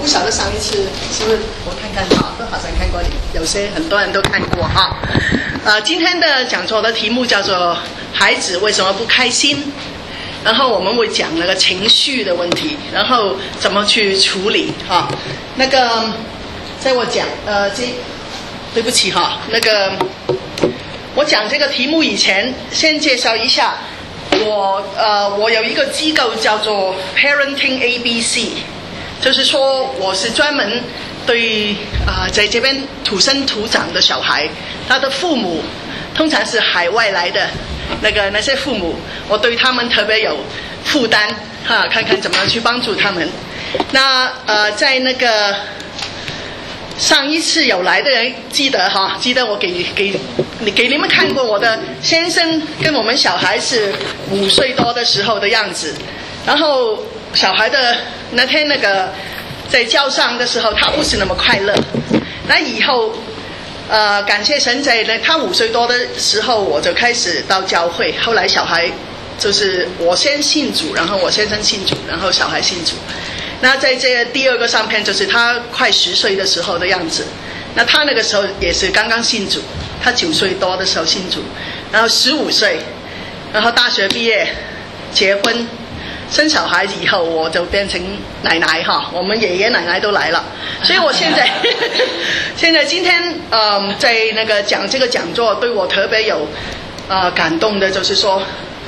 不晓得上一次是不是我看看哈，都好像看过，有些很多人都看过哈。今天的讲座的题目叫做“孩子为什么不开心”，然后我们会讲那个情绪的问题，然后怎么去处理哈。那个在我讲对不起哈，那个我讲这个题目以前，先介绍一下我有一个机构叫做 Parenting ABC。就是说，我是专门对在这边土生土长的小孩，他的父母通常是海外来的那些父母，我对他们特别有负担哈，看看怎么去帮助他们。那在那个上一次有来的人记得我给你们看过我的先生跟我们小孩是5岁多的时候的样子，然后小孩的那天在教上的时候，他不是那么快乐。那以后感谢神，在他5岁多的时候，我就开始到教会。后来小孩就是我先信主，然后我先生信主，然后小孩信主。那在这第2个上片，就是他快10岁的时候的样子。那他那个时候也是刚刚信主，他9岁多的时候信主，然后15岁，然后大学毕业，结婚。生小孩以后，我就变成奶奶哈，我们爷爷奶奶都来了，所以我现在今天在那个讲这个讲座，对我特别有感动的，就是说，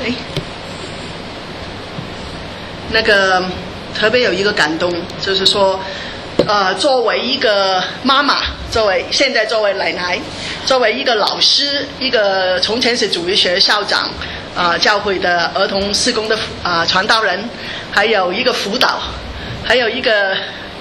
那个特别有一个感动，就是说，作为一个妈妈，现在作为奶奶，作为一个老师，一个从前是主日学校长。教会的儿童事工的传道人，还有一个辅导，还有一个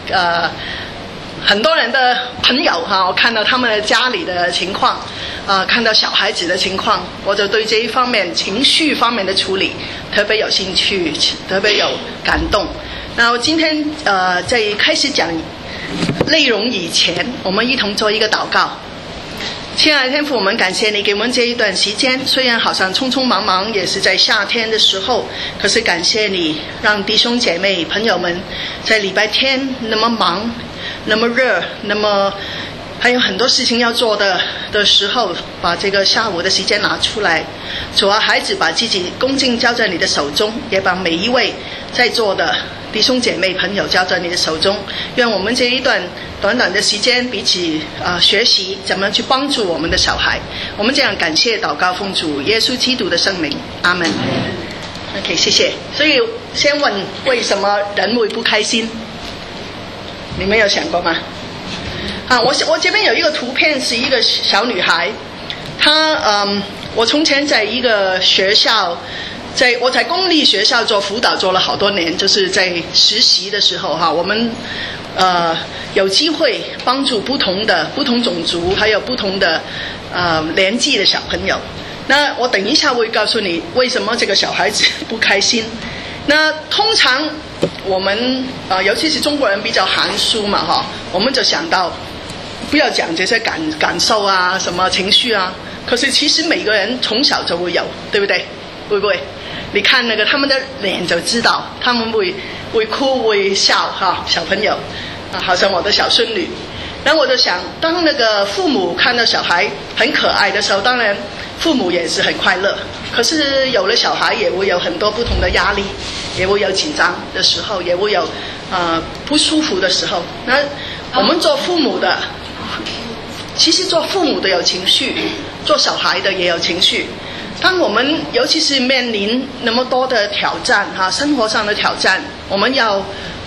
很多人的朋友哈，我看到他们的家里的情况，看到小孩子的情况，我就对这一方面情绪方面的处理特别有兴趣，特别有感动。那我今天在开始讲内容以前，我们一同做一个祷告。亲爱的天父，我们感谢你给我们这一段时间，虽然好像匆匆忙忙，也是在夏天的时候，可是感谢你让弟兄姐妹朋友们在礼拜天那么忙，那么热，那么还有很多事情要做的时候，把这个下午的时间拿出来。主啊，孩子把自己恭敬交在你的手中，也把每一位在座的弟兄姐妹朋友交在你的手中。愿我们这一段短短的时间彼此学习怎么去帮助我们的小孩。我们这样感谢祷告奉主耶稣基督的圣名，阿门。OK， 谢谢。所以先问为什么人会不开心？你们有想过吗？我这边有一个图片，是一个小女孩，她我从前在一个学校。我在公立学校做辅导做了好多年，就是在实习的时候哈，我们有机会帮助不同种族还有不同的年纪的小朋友。那我等一下会告诉你为什么这个小孩子不开心。那通常我们尤其是中国人比较含蓄嘛哈，我们就想到不要讲这些感受啊，什么情绪啊。可是其实每个人从小就会有，对不对？会不会？你看他们的脸就知道，他们会哭会笑哈，小朋友好像我的小孙女。然后我就想，当那个父母看到小孩很可爱的时候，当然父母也是很快乐。可是有了小孩，也会有很多不同的压力，也会有紧张的时候，也会有不舒服的时候。那我们做父母的，其实做父母的有情绪，做小孩的也有情绪。当我们尤其是面临那么多的挑战生活上的挑战，我们要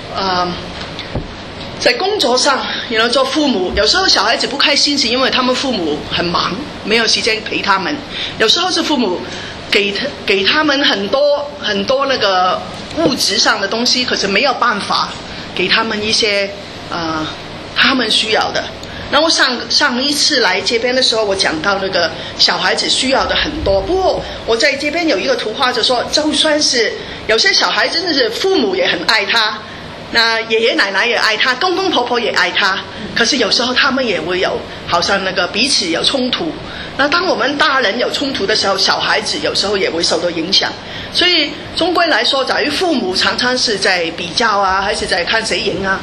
在工作上做父母，有时候小孩子不开心是因为他们父母很忙，没有时间陪他们。有时候是父母给他们很多那个物质上的东西，可是没有办法给他们一些他们需要的。那我上一次来这边的时候，我讲到那个小孩子需要的很多。不过我在这边有一个图画，就说就算是有些小孩真的是父母也很爱他，那爷爷奶奶也爱他，公公婆婆也爱他，可是有时候他们也会有好像那个彼此有冲突。那当我们大人有冲突的时候，小孩子有时候也会受到影响。所以终归来说，在于父母常常是在比较啊，还是在看谁赢啊。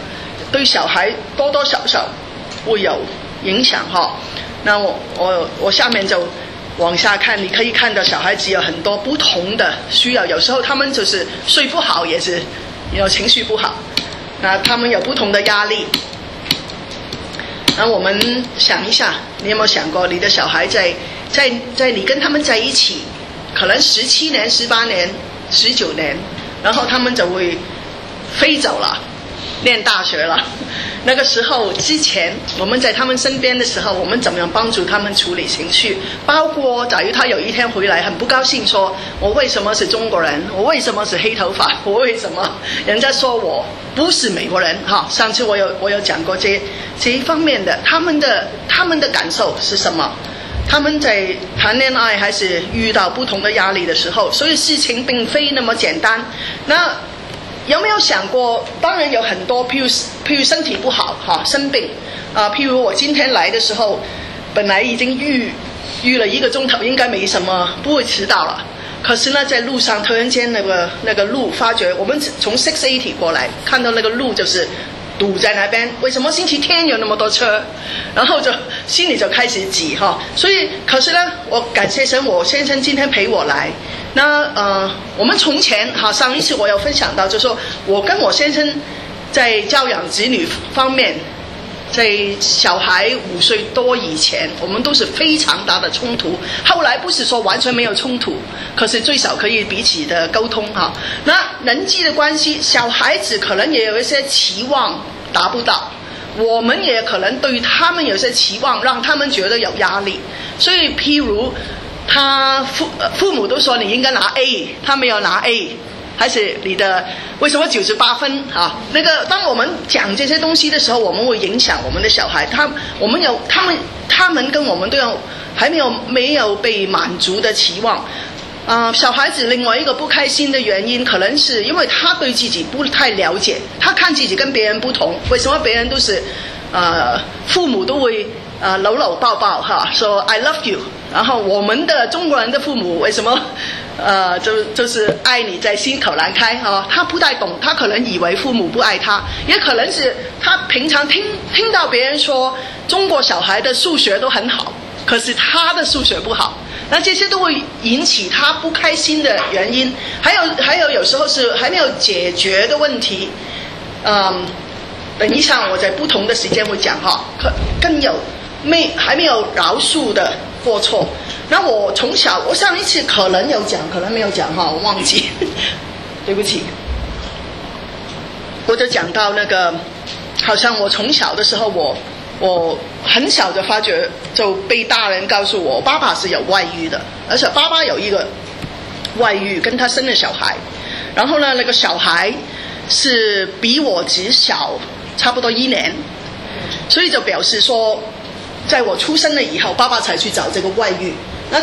对小孩多多少少会有影响哈。那我下面就往下看，你可以看到小孩子有很多不同的需要，有时候他们就是睡不好，也是有情绪不好，那他们有不同的压力。那我们想一下，你有没有想过你的小孩在你跟他们在一起，可能17年、18年、19年，然后他们就会飞走了，念大学了。那个时候之前我们在他们身边的时候，我们怎么样帮助他们处理情绪，包括假如他有一天回来很不高兴，说我为什么是中国人，我为什么是黑头发，我为什么人家说我不是美国人哈。上次我有讲过这一方面的，他们的感受是什么，他们在谈恋爱还是遇到不同的压力的时候，所以事情并非那么简单。那有没有想过，当然有很多，譬如身体不好哈，生病譬如我今天来的时候，本来已经预了1个钟头，应该没什么，不会迟到了。可是呢，在路上突然间那个路发觉，我们从680过来，看到那个路就是堵在那边，为什么星期天有那么多车？然后就心里就开始急哈。所以可是呢，我感谢神，我先生今天陪我来。那我们从前上一次我有分享到，就是说我跟我先生在教养子女方面，在小孩5岁多以前，我们都是非常大的冲突。后来不是说完全没有冲突，可是最少可以彼此的沟通哈。那人际的关系，小孩子可能也有一些期望达不到，我们也可能对他们有些期望，让他们觉得有压力。所以譬如他父母都说你应该拿 A， 他没有拿 A， 还是你的为什么98分啊？那个当我们讲这些东西的时候，我们会影响我们的小孩。他们跟我们都有还没有被满足的期望。小孩子另外一个不开心的原因，可能是因为他对自己不太了解，他看自己跟别人不同。为什么别人都是父母都会搂搂抱抱哈，说 I love you。然后我们的中国人的父母为什么就是爱你在心口难开哈？他不太懂，他可能以为父母不爱他，也可能是他平常听到别人说中国小孩的数学都很好，可是他的数学不好，那这些都会引起他不开心的原因。还有时候是还没有解决的问题。等一下我在不同的时间会讲哈，更有还没有饶恕的过错。那我从小，我上一次可能有讲，可能没有讲哈，我忘记，对不起。我就讲到那个，好像我从小的时候，我很小就发觉，就被大人告诉我爸爸是有外遇的，而且爸爸有一个外遇，跟他生了小孩，然后呢，那个小孩是比我只小差不多1年，所以就表示说，在我出生了以后，爸爸才去找这个外遇。那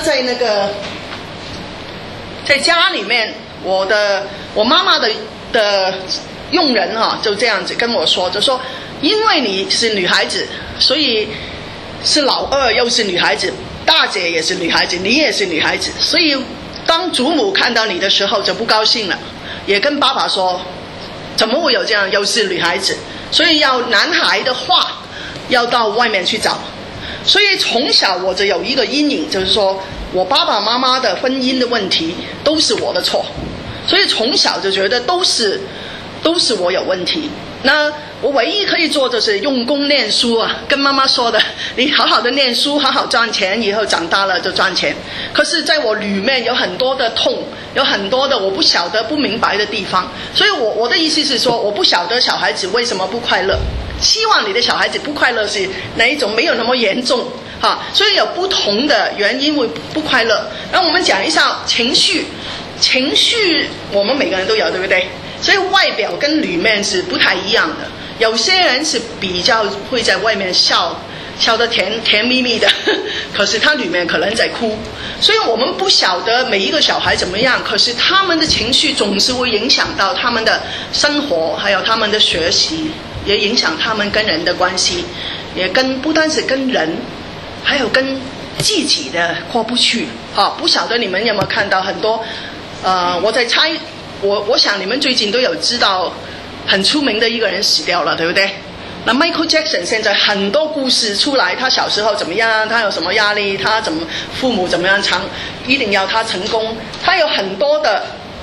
在家里面，我妈妈的佣人就这样子跟我说，就说因为你是女孩子，所以是老二又是女孩子，大姐也是女孩子，你也是女孩子，所以当祖母看到你的时候就不高兴了，也跟爸爸说怎么会有这样，又是女孩子，所以要男孩的话要到外面去找。所以从小我就有一个阴影，就是说我爸爸妈妈的婚姻的问题都是我的错，所以从小就觉得都是我有问题。那我唯一可以做就是用功念书跟妈妈说的，你好好的念书，好好赚钱，以后长大了就赚钱。可是在我里面有很多的痛，有很多的我不晓得不明白的地方，所以我的意思是说，我不晓得小孩子为什么不快乐，希望你的小孩子不快乐是哪一种，没有那么严重所以有不同的原因会不快乐。那我们讲一下情绪我们每个人都有，对不对？所以外表跟里面是不太一样的，有些人是比较会在外面笑得甜蜜蜜的，可是他里面可能在哭。所以我们不晓得每一个小孩怎么样，可是他们的情绪总是会影响到他们的生活，还有他们的学习，也影响他们跟人的关系，也不单是跟人，还有跟自己的过不去不晓得你们有没有看到很多我在猜，我想你们最近都有知道很出名的一个人死掉了，对不对？ 那 Michael Jackson 现在很多故事出来，他小时候怎么样，他有什么压力，他父母怎么样一定要他成功，他有很多的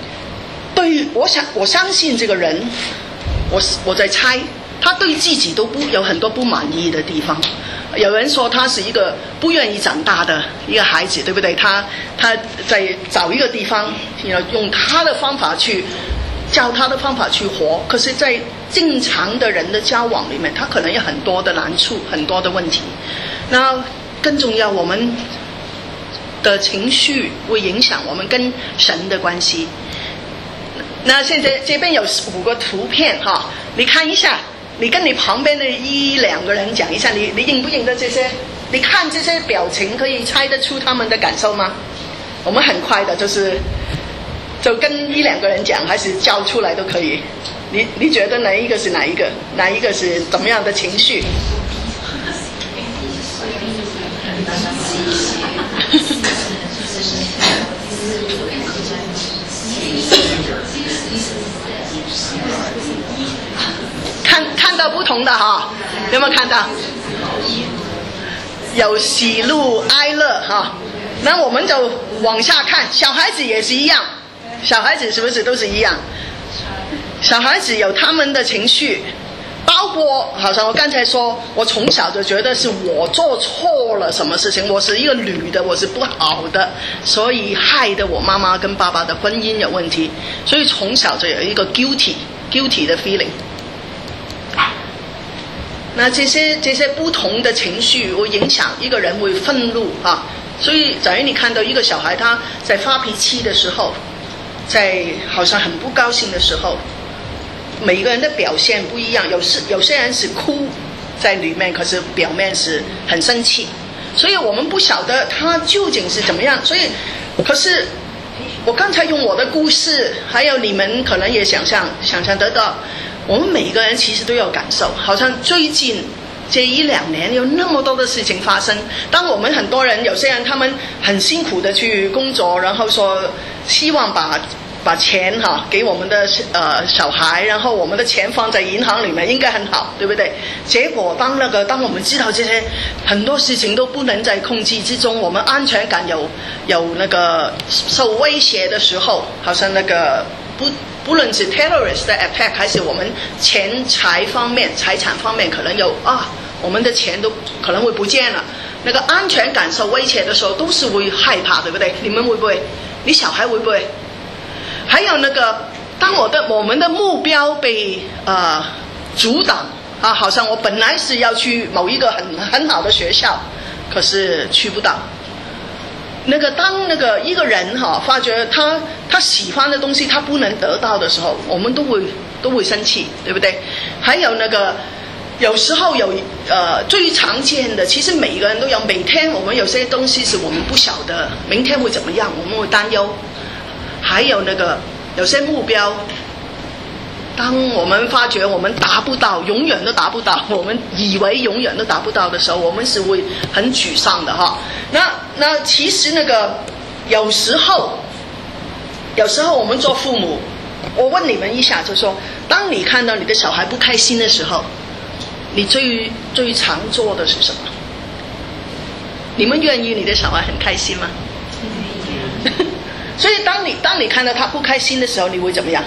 我相信这个人，我在猜他对自己都有很多不满意的地方。有人说他是一个不愿意长大的一个孩子，对不对？他在找一个地方，用他的方法去教他的方法去活，可是在正常的人的交往里面，他可能有很多的难处，很多的问题。那更重要，我们的情绪会影响我们跟神的关系。那现在这边有5个图片哈，你看一下，你跟你旁边的1-2个人讲一下，你认不认得这些？你看这些表情，可以猜得出他们的感受吗？我们很快的，就跟1-2个人讲，还是叫出来都可以。你觉得哪一个是哪一个？哪一个是怎么样的情绪？看到不同的哈，有没有看到？有喜怒哀乐哈。那我们就往下看，小孩子也是一样，小孩子是不是都是一样？小孩子有他们的情绪，包括好像我刚才说，我从小就觉得是我做错了什么事情，我是一个女的，我是不好的，所以害得我妈妈跟爸爸的婚姻有问题，所以从小就有一个 guilty 的 feeling。那这些不同的情绪会影响一个人会愤怒啊，所以假如你看到一个小孩他在发脾气的时候，在好像很不高兴的时候，每个人的表现不一样，有些人是哭在里面，可是表面是很生气，所以我们不晓得他究竟是怎么样。所以可是我刚才用我的故事，还有你们可能也想象得到，我们每个人其实都有感受，好像最近这1-2年有那么多的事情发生。当我们很多人，有些人他们很辛苦的去工作，然后说希望把钱给我们的小孩，然后我们的钱放在银行里面应该很好，对不对？结果当我们知道这些很多事情都不能在控制之中，我们安全感有那个受威胁的时候，好像那个不论是 terrorist 的 attack 还是我们财产方面可能有我们的钱都可能会不见了，那个安全感受威胁的时候都是会害怕，对不对？你们会不会？你小孩会不会？还有那个当我们的目标被阻挡好像我本来是要去某一个很好的学校，可是去不到。当一个人发觉他喜欢的东西他不能得到的时候，我们都会生气，对不对？还有有时候最常见的，其实每个人都有，每天我们有些东西是我们不晓得明天会怎么样，我们会担忧。还有有些目标，当我们发觉我们达不到，永远都达不到，我们以为永远都达不到的时候，我们是会很沮丧的哈。那其实有时候我们做父母，我问你们一下，就说当你看到你的小孩不开心的时候，你最常做的是什么？你们愿意你的小孩很开心吗？所以当你看到他不开心的时候，你会怎么样？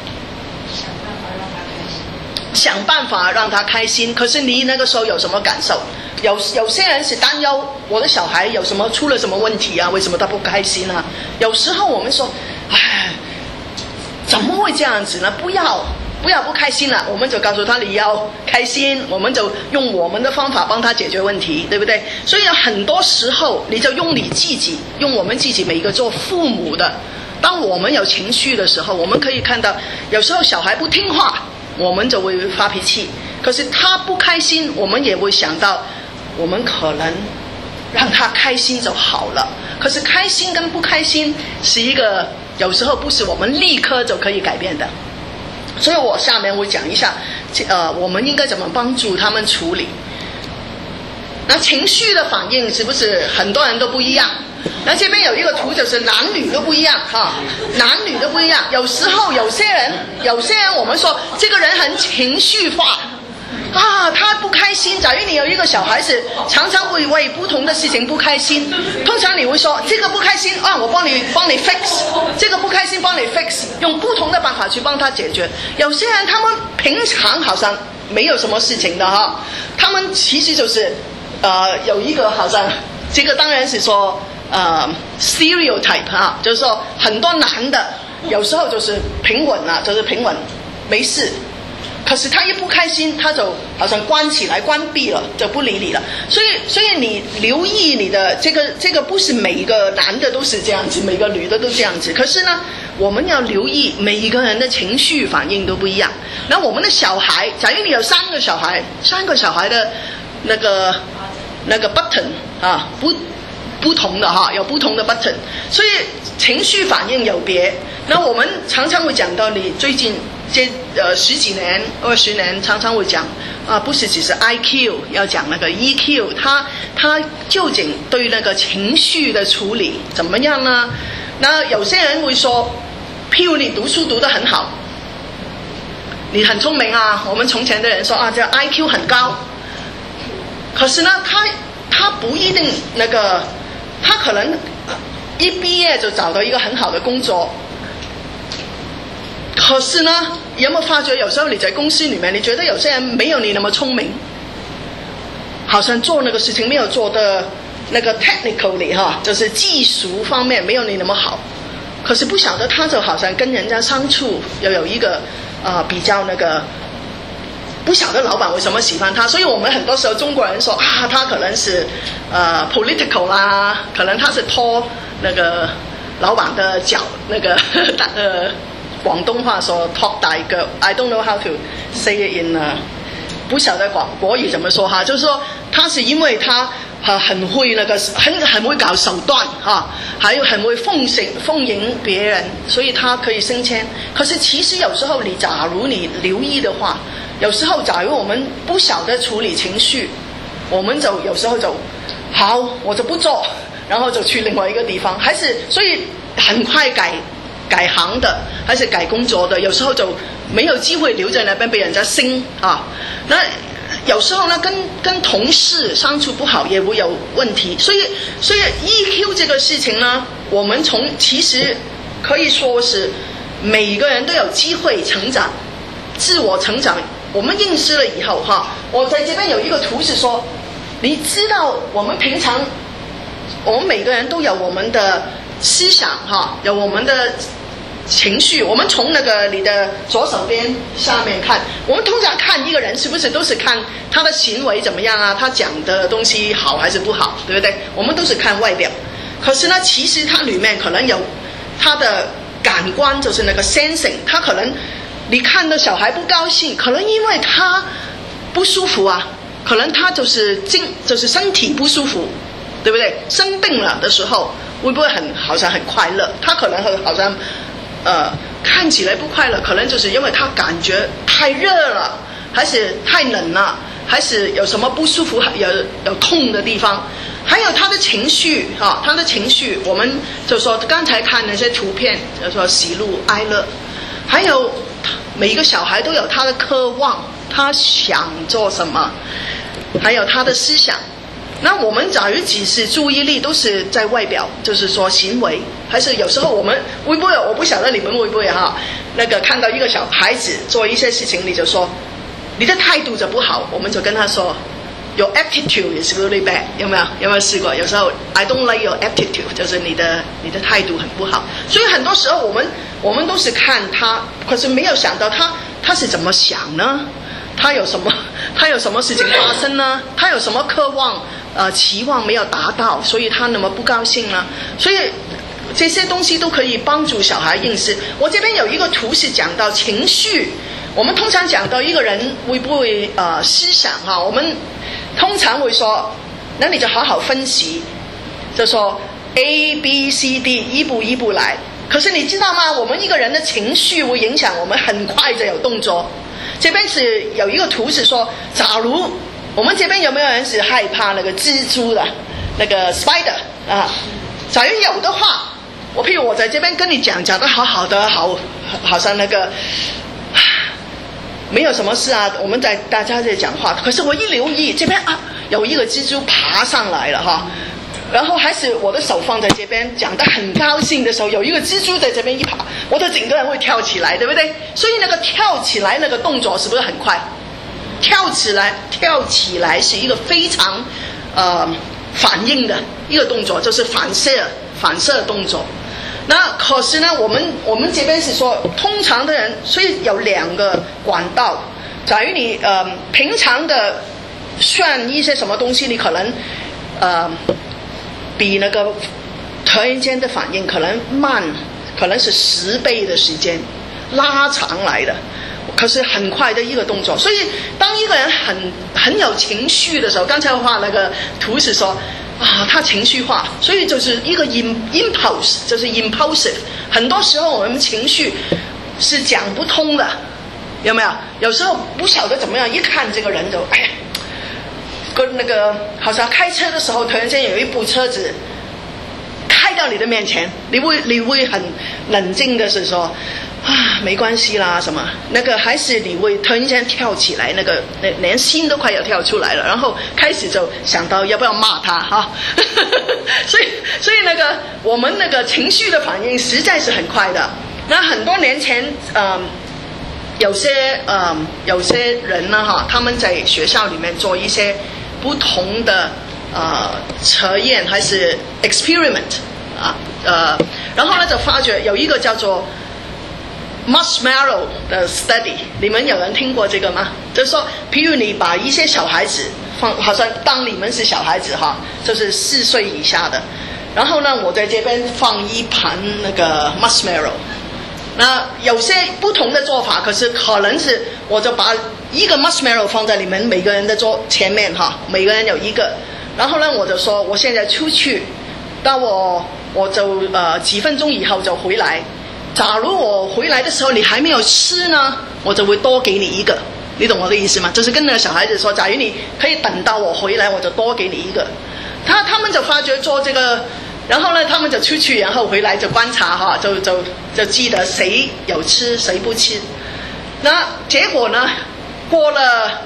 想办法让他开心。可是你那个时候有什么感受？有些人是担忧我的小孩出了什么问题啊？为什么他不开心啊？有时候我们说，怎么会这样子呢？不要不开心了，我们就告诉他你要开心，我们就用我们的方法帮他解决问题，对不对？所以很多时候你就用我们自己每一个做父母的，当我们有情绪的时候，我们可以看到有时候小孩不听话，我们就会发脾气，可是他不开心，我们也会想到我们可能让他开心就好了。可是开心跟不开心是一个有时候不是我们立刻就可以改变的。所以我下面会讲一下我们应该怎么帮助他们处理。那情绪的反应是不是很多人都不一样？那这边有一个图，就是男女都不一样男女都不一样。有时候有些人我们说这个人很情绪化他心，假如你有一个小孩子常常会为不同的事情不开心，通常你会说这个不开心啊，我帮你 fix， 这个不开心帮你 fix， 用不同的办法去帮他解决。有些人他们平常好像没有什么事情的哈，他们其实就是有一个好像这个当然是说stereotype 啊，就是说很多男的有时候就是平稳了，就是平稳没事，可是他一不开心他就好像关起来关闭了，就不理你了。所以你留意你的这个不是每一个男的都是这样子，每个女的都这样子，可是呢我们要留意每一个人的情绪反应都不一样。那我们的小孩，假如你有3个小孩的那个 button 啊，不同的哈，有不同的 button， 所以情绪反应有别。那我们常常会讲到你最近10几年、20年，常常会讲不是只是 IQ， 要讲那个 EQ， 他究竟对那个情绪的处理怎么样呢？那有些人会说，譬如你读书读得很好，你很聪明啊，我们从前的人说这 IQ 很高，可是呢他不一定那个，他可能一毕业就找到一个很好的工作，可是呢有没有发觉有时候你在公司里面，你觉得有些人没有你那么聪明，好像做那个事情没有做的那个 technically 就是技术方面没有你那么好，可是不晓得他就好像跟人家相处要有一个比较那个，不晓得老板为什么喜欢他。所以我们很多时候中国人说他可能是political 啦，可能他是拖那个老板的脚，那个广东话说拖大腳 I don't know how to say it in 不晓得国语怎么说哈，就是说他是因为他很会那个很会搞手段还有很会奉迎别人，所以他可以升迁。可是其实有时候假如你留意的话，有时候假如我们不晓得处理情绪，我们就有时候就好，我就不做，然后就去另外一个地方，还是所以很快改行的，还是改工作的，有时候就没有机会留在那边被人家升那有时候呢跟同事相处不好也会有问题。所以 EQ 这个事情呢，我们其实可以说是每个人都有机会成长，自我成长。我们认识了以后我在这边有一个图是说，你知道我们平常我们每个人都有我们的思想有我们的情绪。我们从那个你的左手边下面看，我们通常看一个人是不是都是看他的行为怎么样他讲的东西好还是不好，对不对？我们都是看外表，可是呢其实他里面可能有他的感官，就是那个 sensing。 他可能你看到小孩不高兴，可能因为他不舒服可能他就是身体不舒服，对不对？生病了的时候会不会好像很快乐？他可能好像看起来不快乐，可能就是因为他感觉太热了，还是太冷了，还是有什么不舒服，有痛的地方。还有他的情绪他的情绪，我们就说刚才看那些图片，就说喜怒哀乐，还有每一个小孩都有他的渴望，他想做什么，还有他的思想。那我们假如只是注意力都是在外表，就是说行为，还是有时候我们会不会，我不晓得你们会不会那个看到一个小孩子做一些事情，你就说你的态度就不好，我们就跟他说 Your attitude is really bad。 有没有试过？有时候 I don't like your attitude， 就是你的态度很不好。所以很多时候我们都是看他，可是没有想到他是怎么想呢？他有什么事情发生呢？他有什么渴望期望没有达到，所以他那么不高兴呢？所以这些东西都可以帮助小孩认识。我这边有一个图是讲到情绪。我们通常讲到一个人会不会思想我们通常会说，那你就好好分析，就说 A B C D 一步一步来。可是你知道吗？我们一个人的情绪会影响我们很快就有动作。这边是有一个图是说，假如我们这边有没有人是害怕那个蜘蛛的那个 spider 假如有的话，譬如我在这边跟你讲得好好的，好像那个没有什么事啊，我们大家在讲话，可是我一留意这边啊，有一个蜘蛛爬上来了哈，然后还是我的手放在这边，讲得很高兴的时候，有一个蜘蛛在这边一爬，我的整个人会跳起来，对不对？所以那个跳起来那个动作是不是很快？跳起来是一个非常反应的一个动作，就是反射动作。那可是呢，我们这边是说，通常的人，所以有2个管道。假如你平常的算一些什么东西，你可能比那个突然间的反应可能慢，可能是10倍的时间拉长来的。可是很快的一个动作，所以当一个人很有情绪的时候，刚才画那个图是说啊，他情绪化，所以就是一个 impulse， 就是 impulsive。很多时候我们情绪是讲不通的，有没有？有时候不晓得怎么样，一看这个人就哎呀，跟那个好像开车的时候，突然间有一部车子开到你的面前，你会很冷静的是说啊，没关系啦，什么那个，还是你会突然间跳起来，那个连心都快要跳出来了，然后开始就想到要不要骂他哈，所以那个我们那个情绪的反应实在是很快的。那很多年前，有些人呢哈，他们在学校里面做一些不同的测验还是 experiment 然后呢就发觉有一个叫做Marshmallow 的 study， 你们有人听过这个吗？就是说，譬如你把一些小孩子好像当你们是小孩子哈，就是4岁以下的，然后呢，我在这边放一盘那个 marshmallow， 那有些不同的做法，可是可能是我就把一个 marshmallow 放在你们每个人的桌前面哈，每个人有一个，然后呢，我就说我现在出去，当我就几分钟以后就回来。假如我回来的时候你还没有吃呢，我就会多给你一个，你懂我的意思吗？就是跟那个小孩子说，假如你可以等到我回来，我就多给你一个。他们就发觉做这个，然后呢，他们就出去，然后回来就观察哈，就记得谁有吃谁不吃。那结果呢，过了，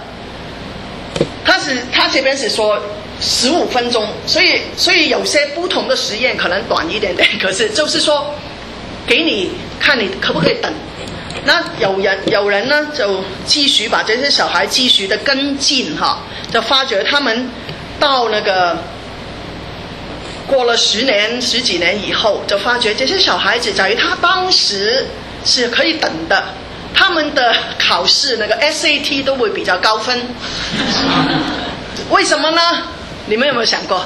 他这边是说15分钟，所以有些不同的实验可能短一点点，可是就是说。给你看你可不可以等？那有人呢就继续把这些小孩继续的跟进哈，就发觉他们到那个过了10几年以后，就发觉这些小孩子假如他当时是可以等的，他们的考试那个 SAT 都会比较高分。为什么呢？你们有没有想过？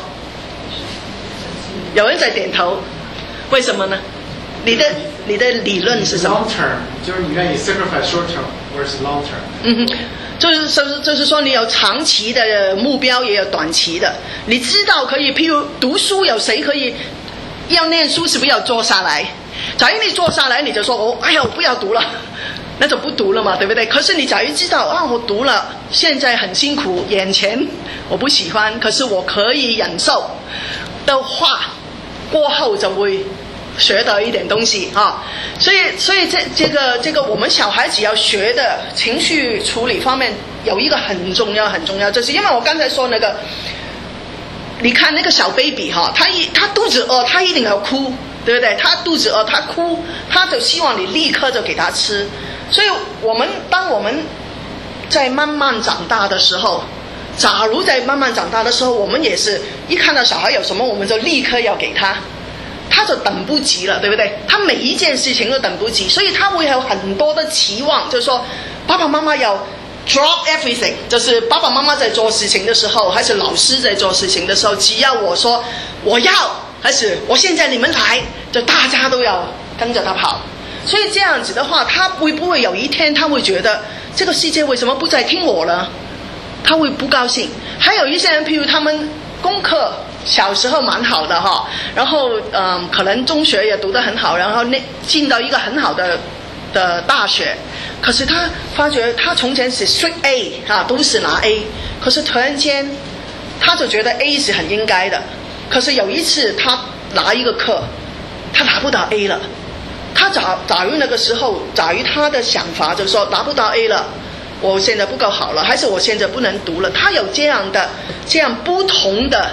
有人在点头。为什么呢？你的理论是什么 ？Long term 就是你愿意 sacrifice short term versus long term。 就是说你有长期的目标，也有短期的。你知道可以，譬如读书，有谁可以要念书是不是要坐下来？假如你坐下来，你就说我不要读了，那就不读了嘛，对不对？可是你假如知道我读了，现在很辛苦，眼前我不喜欢，可是我可以忍受的话，过后就会。学到一点东西啊，所以这个我们小孩子要学的情绪处理方面有一个很重要，就是因为我刚才说那个，你看那个小 baby 哈，他肚子饿，他一定要哭，对不对？他肚子饿，他哭，他就希望你立刻就给他吃。所以当我们在慢慢长大的时候，假如在慢慢长大的时候，我们也是一看到小孩有什么，我们就立刻要给他。他就等不及了，对不对？他每一件事情都等不及，所以他会有很多的期望，就是说爸爸妈妈要 drop everything， 就是爸爸妈妈在做事情的时候，还是老师在做事情的时候，只要我说我要，还是我现在你们来，就大家都要跟着他跑。所以这样子的话，他会不会有一天他会觉得这个世界为什么不再听我了？他会不高兴。还有一些人，譬如他们功课小时候蛮好的哈，然后可能中学也读得很好，然后进到一个很好的大学，可是他发觉他从前是 straight A 都是拿 A， 可是突然间他就觉得 A 是很应该的，可是有一次他拿一个课，他拿不到 A 了，他假如那个时候，假如他的想法就是说拿不到 A 了， 我现在不够好了，还是我现在不能读了？他有这样不同的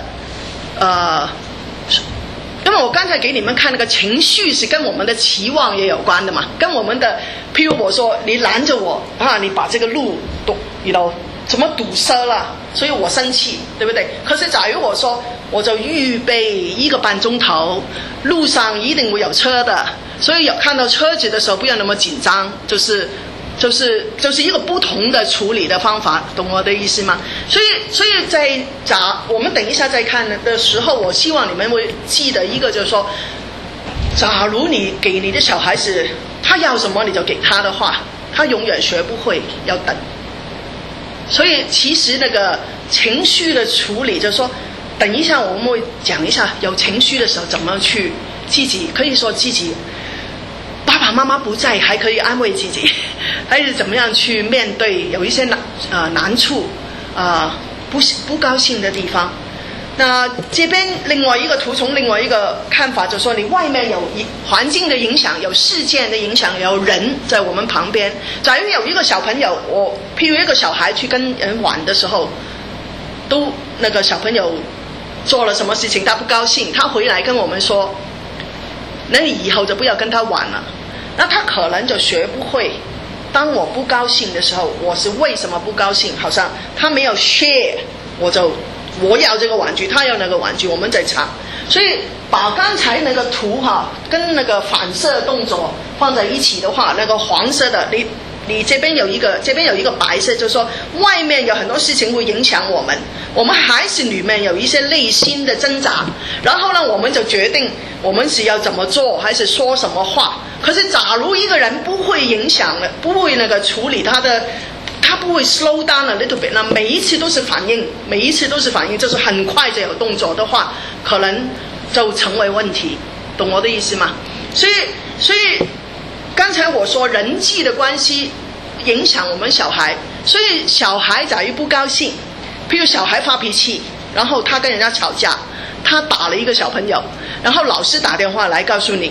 因为我刚才给你们看那个情绪是跟我们的期望也有关的嘛，跟我们的，譬如我说你拦着我啊，你把这个路怎么堵塞了，所以我生气，对不对？可是假如我说我就预备1个半钟头，路上一定会有车的，所以看到车子的时候不要那么紧张，就是一个不同的处理的方法，懂我的意思吗？所以我们等一下再看的时候，我希望你们会记得一个，就是说，假如你给你的小孩子他要什么你就给他的话，他永远学不会，要等。所以其实那个情绪的处理，就是说，等一下我们会讲一下有情绪的时候怎么去可以说自己爸爸妈妈不在还可以安慰自己，还是怎么样去面对有一些难处不高兴的地方。那这边另外一个图从另外一个看法，就是说你外面有环境的影响，有事件的影响，有人在我们旁边。假如有一个小朋友，譬如一个小孩去跟人玩的时候，那个小朋友做了什么事情他不高兴，他回来跟我们说，那你以后就不要跟他玩了，那他可能就学不会，当我不高兴的时候我是为什么不高兴，好像他没有 share， 我要这个玩具，他要那个玩具，我们在查。所以把刚才那个图跟那个反射动作放在一起的话，那个黄色的你这边有一个白色，就是说外面有很多事情会影响我们还是里面有一些内心的挣扎，然后呢我们就决定我们是要怎么做还是说什么话。可是假如一个人不会影响了，不会那个处理他不会 slow down a little bit， 那每一次都是反应，就是很快就有动作的话，可能就成为问题，懂我的意思吗？所以刚才我说人际的关系影响我们小孩，所以小孩假如不高兴，譬如小孩发脾气，然后他跟人家吵架，他打了一个小朋友，然后老师打电话来告诉你，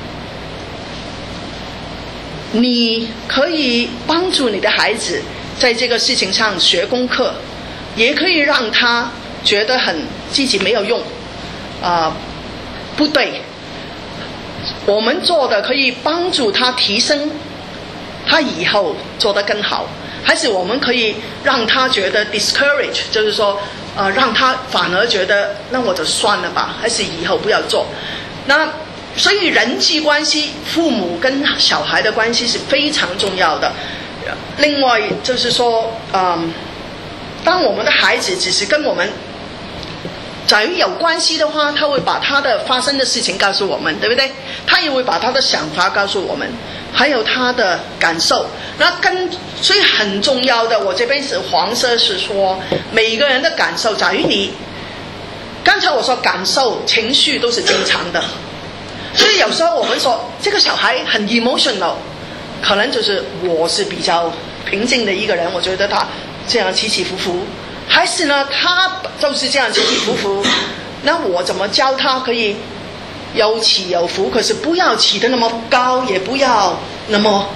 你可以帮助你的孩子在这个事情上学功课，也可以让他觉得自己没有用不对，我们做的可以帮助他提升，他以后做得更好，还是我们可以让他觉得 discourage， 就是说让他反而觉得那我就算了吧，还是以后不要做。那所以人际关系，父母跟小孩的关系是非常重要的。另外就是说当我们的孩子只是跟我们假如有关系的话，他会把他的发生的事情告诉我们，对不对？他也会把他的想法告诉我们，还有他的感受。所以很重要的，我这边是黄色，是说每一个人的感受。假如你刚才我说感受情绪都是正常的，所以有时候我们说这个小孩很 emotional， 可能就是我是比较平静的一个人，我觉得他这样起起伏伏，还是呢他就是这样起起伏伏，那我怎么教他可以有起有伏，可是不要起得那么高，也不要那么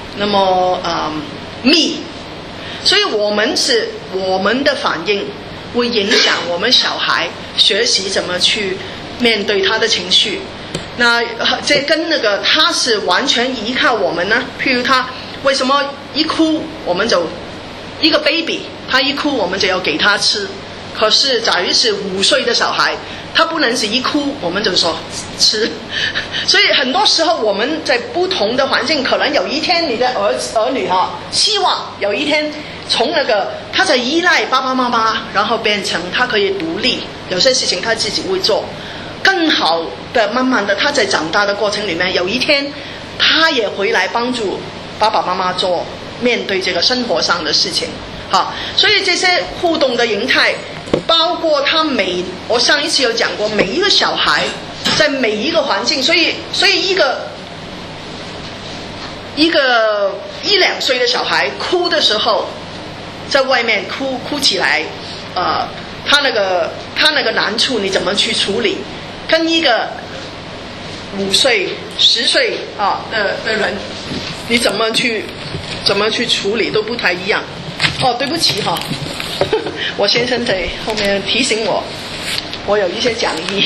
密。所以我们的反应会影响我们小孩学习怎么去面对他的情绪。那这跟那个他是完全依靠我们呢，譬如他为什么一哭我们就一个 baby， 他一哭我们就要给他吃，可是假如是5岁的小孩，他不能是一哭我们就说吃。所以很多时候我们在不同的环境，可能有一天你的儿女希望有一天从那个他在依赖爸爸妈妈，然后变成他可以独立，有些事情他自己会做，更好的慢慢的他在长大的过程里面，有一天他也回来帮助爸爸妈妈做面对这个生活上的事情。好，所以这些互动的形态包括我上一次有讲过，每一个小孩在每一个环境，所以一个1-2岁的小孩哭的时候，在外面哭起来，他那个难处你怎么去处理，跟一个5岁10岁的人你怎么去怎么去处理都不太一样。哦，对不起哈，我先生在后面提醒我，我有一些讲义。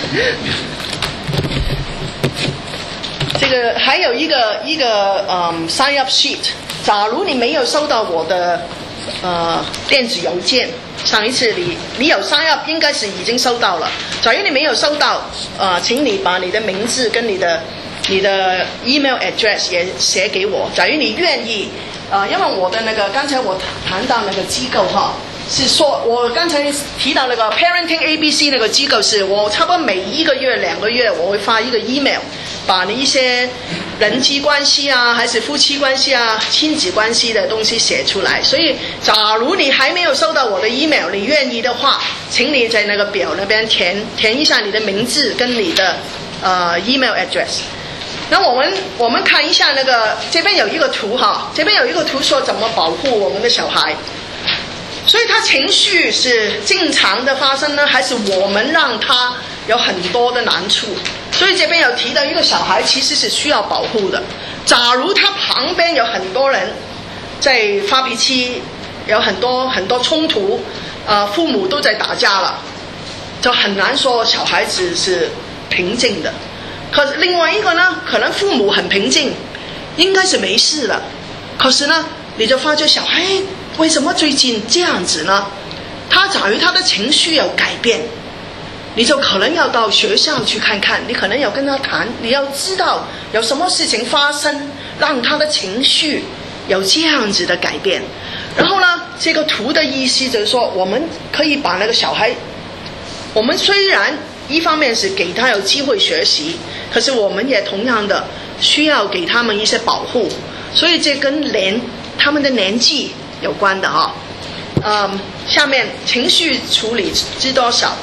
这个还有一个sign up sheet。假如你没有收到我的电子邮件，上一次你有 sign up 应该是已经收到了。假如你没有收到，请你把你的名字跟你的 email address 也写给我。假如你愿意，因为我的那个刚才我谈到那个机构哈，是说我刚才提到那个 Parenting ABC 那个机构，是我差不多每1个月2个月我会发一个 email， 把你一些人际关系啊，还是夫妻关系啊、亲子关系的东西写出来。所以假如你还没有收到我的 email， 你愿意的话，请你在那个表那边填一下你的名字跟你的email address。那我们看一下那个这边有一个图哈，这边有一个图说怎么保护我们的小孩。所以他情绪是正常的发生呢，还是我们让他有很多的难处？所以这边有提到一个小孩其实是需要保护的。假如他旁边有很多人在发脾气，有很多冲突，父母都在打架了，就很难说小孩子是平静的。可是另外一个呢，可能父母很平静，应该是没事了，可是呢你就发觉小孩为什么最近这样子呢？假如他的情绪有改变，你就可能要到学校去看看，你可能要跟他谈，你要知道有什么事情发生，让他的情绪有这样子的改变。然后呢，这个图的意思就是说，我们可以把那个小孩，我们虽然一方面是给他有机会学习，可是我们也同样的需要给他们一些保护。所以这跟他们的年纪有关的哈。下面情绪处理知多少？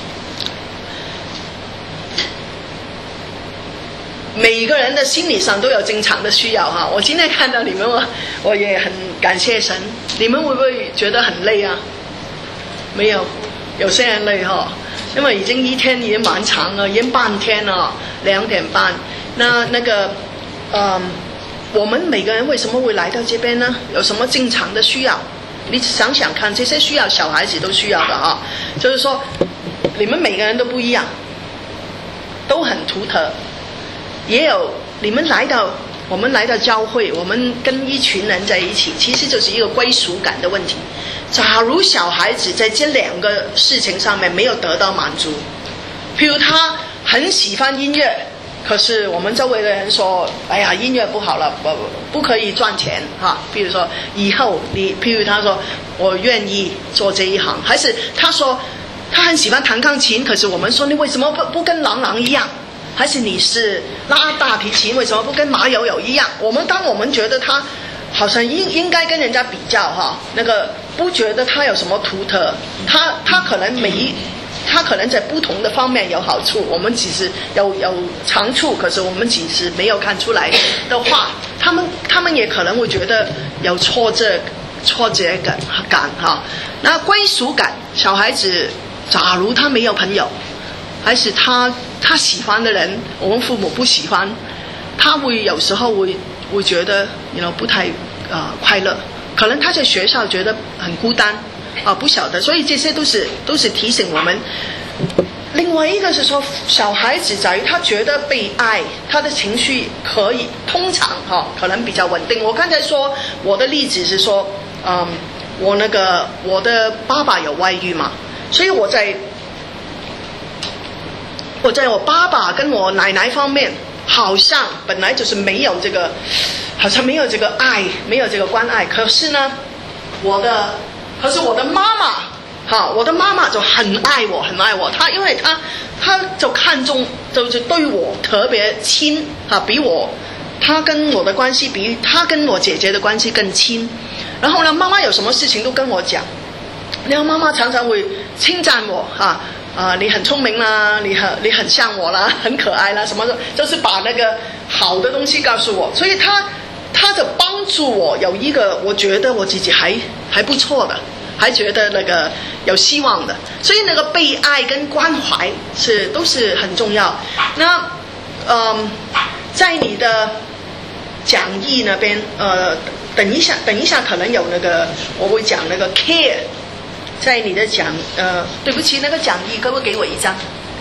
每一个人的心理上都有正常的需要哈。我今天看到你们，我也很感谢神。你们会不会觉得很累啊？没有，有些人累哈，因为一天已经蛮长了，已经半天了，2点半。我们每个人为什么会来到这边呢？有什么正常的需要？你想想看，这些需要小孩子都需要的啊。就是说，你们每个人都不一样，都很独特。也有你们我们来到教会，我们跟一群人在一起，其实就是一个归属感的问题。假如小孩子在这2个事情上面没有得到满足，譬如他很喜欢音乐，可是我们周围的人说，哎呀，音乐不好了，不可以赚钱哈。比如说以后譬如他说我愿意做这一行，还是他说他很喜欢弹钢琴，可是我们说你为什么不跟郎朗一样？还是你是拉大提琴，为什么不跟马友友一样？当我们觉得他好像应该跟人家比较哈，不觉得他有什么独特，他可能在不同的方面有好处，我们只是有长处，可是我们只是没有看出来的话，他们也可能会觉得有挫折感哈。那归属感，小孩子假如他没有朋友，还是他喜欢的人我们父母不喜欢，他有时候会觉得不太快乐，可能他在学校觉得很孤单不晓得。所以这些都是提醒我们。另外一个是说，小孩子在于他觉得被爱，他的情绪通常可能比较稳定。我刚才说我的例子是说我的爸爸有外遇嘛，所以我在我爸爸跟我奶奶方面，好像本来就是没有这个爱，没有这个关爱。可是呢，我的妈妈我的妈妈就很爱我，她因为她就看重，就是对我特别亲她跟我的关系比她跟我姐姐的关系更亲。然后呢，妈妈有什么事情都跟我讲，然后妈妈常常会称赞我你很聪明啦，你很像我啦，很可爱啦，什么的，就是把那个好的东西告诉我。所以他的帮助我有一个，我觉得我自己还不错的，还觉得有希望的。所以被爱跟关怀都是很重要。那在你的讲义那边等一下可能有那个我会讲那个 care， 在你的讲对不起，那个讲义可不可以给我一张？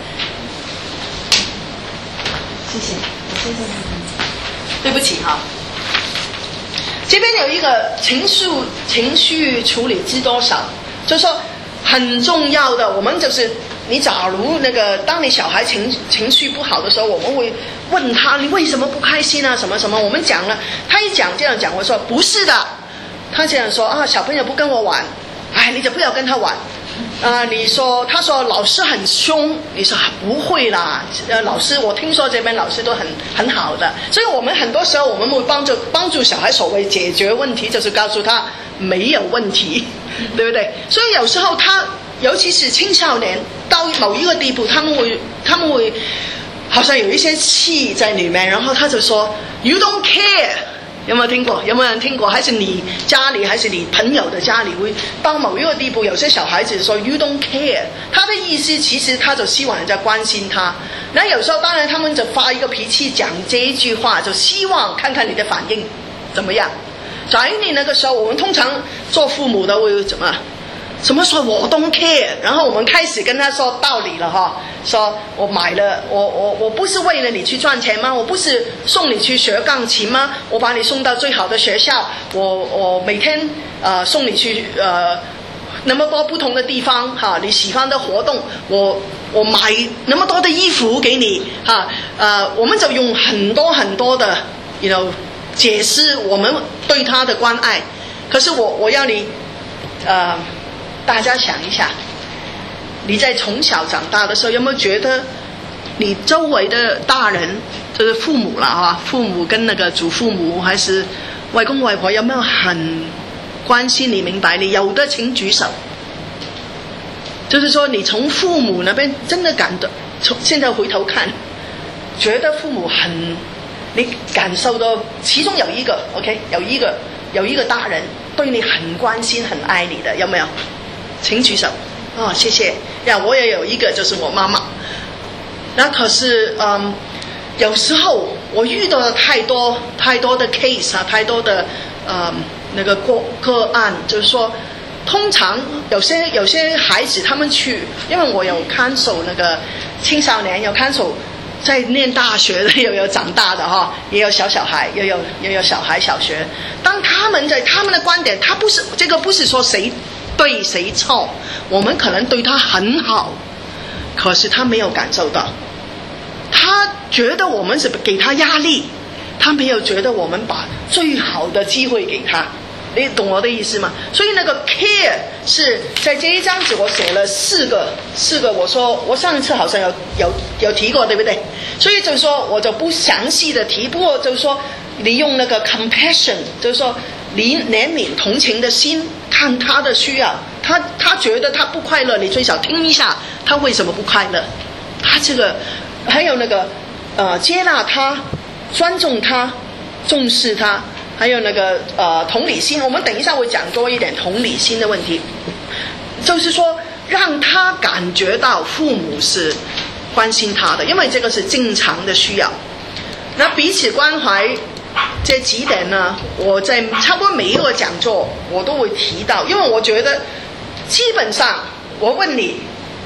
谢谢，对不起哈。这边有一个情绪处理知多少，就是说很重要的。我们就是你假如那个当你小孩情绪不好的时候，我们会问他你为什么不开心啊什么什么。我们讲了，他一讲这样讲，我说不是的，他这样说啊，小朋友不跟我玩，哎，你就不要跟他玩。他说老师很凶，你说不会啦，老师我听说这边老师都很好的，所以我们很多时候我们会帮助小孩所谓解决问题，就是告诉他没有问题，对不对？所以有时候尤其是青少年到某一个地步，他们会好像有一些气在里面，然后他就说 You don't care。有没有听过？有没有人听过？还是你家里，还是你朋友的家里，会到某一个地步，有些小孩子说 "You don't care"， 他的意思其实他就希望人家关心他。那有时候当然他们就发一个脾气讲这一句话，就希望看看你的反应怎么样。在你那个时候，我们通常做父母的会怎么说我 don't care， 然后我们开始跟他说道理了哈，说我买了，我不是为了你去赚钱吗？我不是送你去学钢琴吗？我把你送到最好的学校，我每天送你去那么多不同的地方哈，你喜欢的活动，我买那么多的衣服给你哈，我们就用很多很多的解释我们对他的关爱。可是我要你大家想一下，你在从小长大的时候，有没有觉得你周围的大人，就是父母了哈，父母跟那个祖父母还是外公外婆，有没有很关心你、明白你？有的请举手。就是说，你从父母那边真的现在回头看，觉得父母你感受到其中有一个 ，OK， 有一个大人对你很关心、很爱你的，有没有？请举手。谢谢。我也有一个，就是我妈妈。那可是有时候我遇到了太多的 case 啊，太多的那个个案，就是说，通常有些孩子他们去，因为我有看守那个青少年，有看守在念大学的，又有长大的哈，也有小孩，也有小孩小学。当他们在他们的观点，这个不是说谁对谁错，我们可能对他很好，可是他没有感受到，他觉得我们是给他压力，他没有觉得我们把最好的机会给他。你懂我的意思吗？所以那个 care 是在这一张纸我写了四个，我说我上一次好像有提过，对不对？所以就是说我就不详细的提，不过就是说你用那个 compassion， 就是说你怜悯同情的心，看他的需要，他觉得他不快乐，你最少听一下他为什么不快乐，他这个还有那个接纳他，尊重他，重视他。还有那个同理心，我们等一下会讲多一点同理心的问题，就是说让他感觉到父母是关心他的，因为这个是正常的需要。那彼此关怀这几点呢，我在差不多每一个讲座我都会提到，因为我觉得基本上我问你，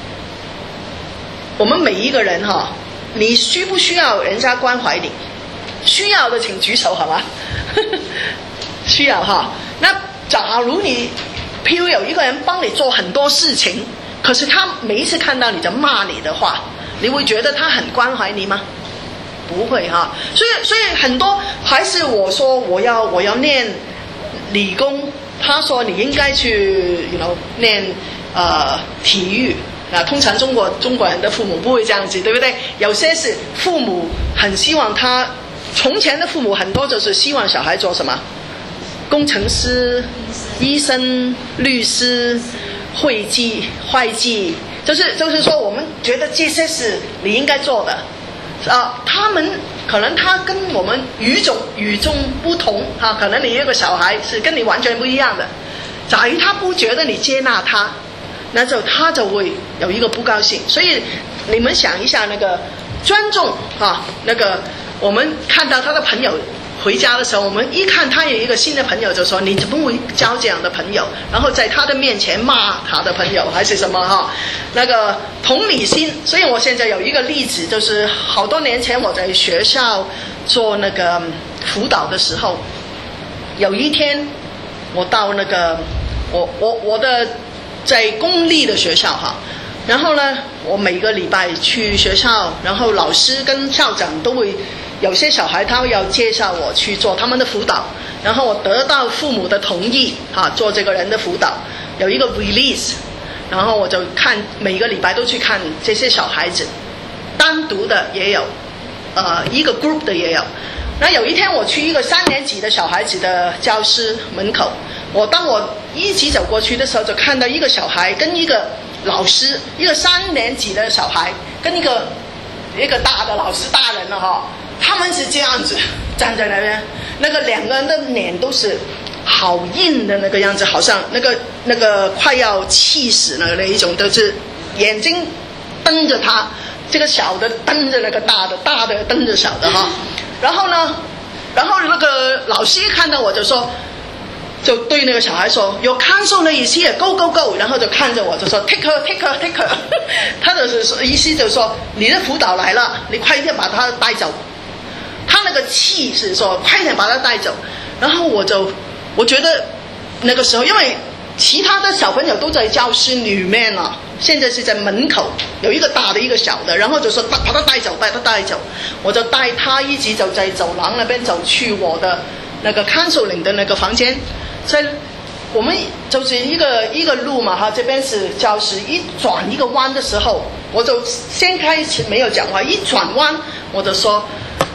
我们每一个人哈，你需不需要人家关怀你？需要的请举手好吗？需要哈。那假如你譬如有一个人帮你做很多事情，可是他每一次看到你就骂你的话，你会觉得他很关怀你吗？不会哈。所以很多还是我说我要念理工，他说你应该去念体育。通常中国人的父母不会这样子，对不对？有些是父母很希望他，从前的父母很多就是希望小孩做什么？工程师、医生、律师、会计、就是说我们觉得这些是你应该做的。他们可能他跟我们与众不同啊，可能你有个小孩是跟你完全不一样的，假如他不觉得你接纳他，那他就会有一个不高兴。所以你们想一下，那个尊重啊，那个我们看到他的朋友回家的时候，我们一看他有一个新的朋友，就说你怎么会交这样的朋友？然后在他的面前骂他的朋友还是什么哈？那个同理心。所以我现在有一个例子，就是好多年前我在学校做那个辅导的时候，有一天我到那个我的在公立的学校哈。然后呢，我每个礼拜去学校，然后老师跟校长都会，有些小孩他要介绍我去做他们的辅导，然后我得到父母的同意做这个人的辅导，有一个 release， 然后我就看每个礼拜都去看这些小孩子，单独的也有，一个 group 的也有。那有一天我去一个3年级的小孩子的教室门口，当我一起走过去的时候，就看到一个小孩跟一个老师，一个3年级的小孩跟一个大的老师，大人了哈，他们是这样子站在那边，那个2个人的脸都是好硬的那个样子，好像那个快要气死了那一种，都是眼睛瞪着他，这个小的瞪着那个大的，大的瞪着小的哈。然后那个老师一看到我就说，就对那个小孩说 Your counselor is here, go go go， 然后就看着我就说 take her， 他的意思就是说你的辅导来了，你快点把他带走。他那个气是说快点把他带走。然后我觉得那个时候，因为其他的小朋友都在教室里面了，现在是在门口，有一个大的一个小的，然后就说把他带走，把他带走。我就带他一直走在走廊那边走去我的那个 counseling 的那个房间。在我们就是一个路嘛哈，这边是教室，一转一个弯的时候，我就先开始没有讲话，一转弯我就说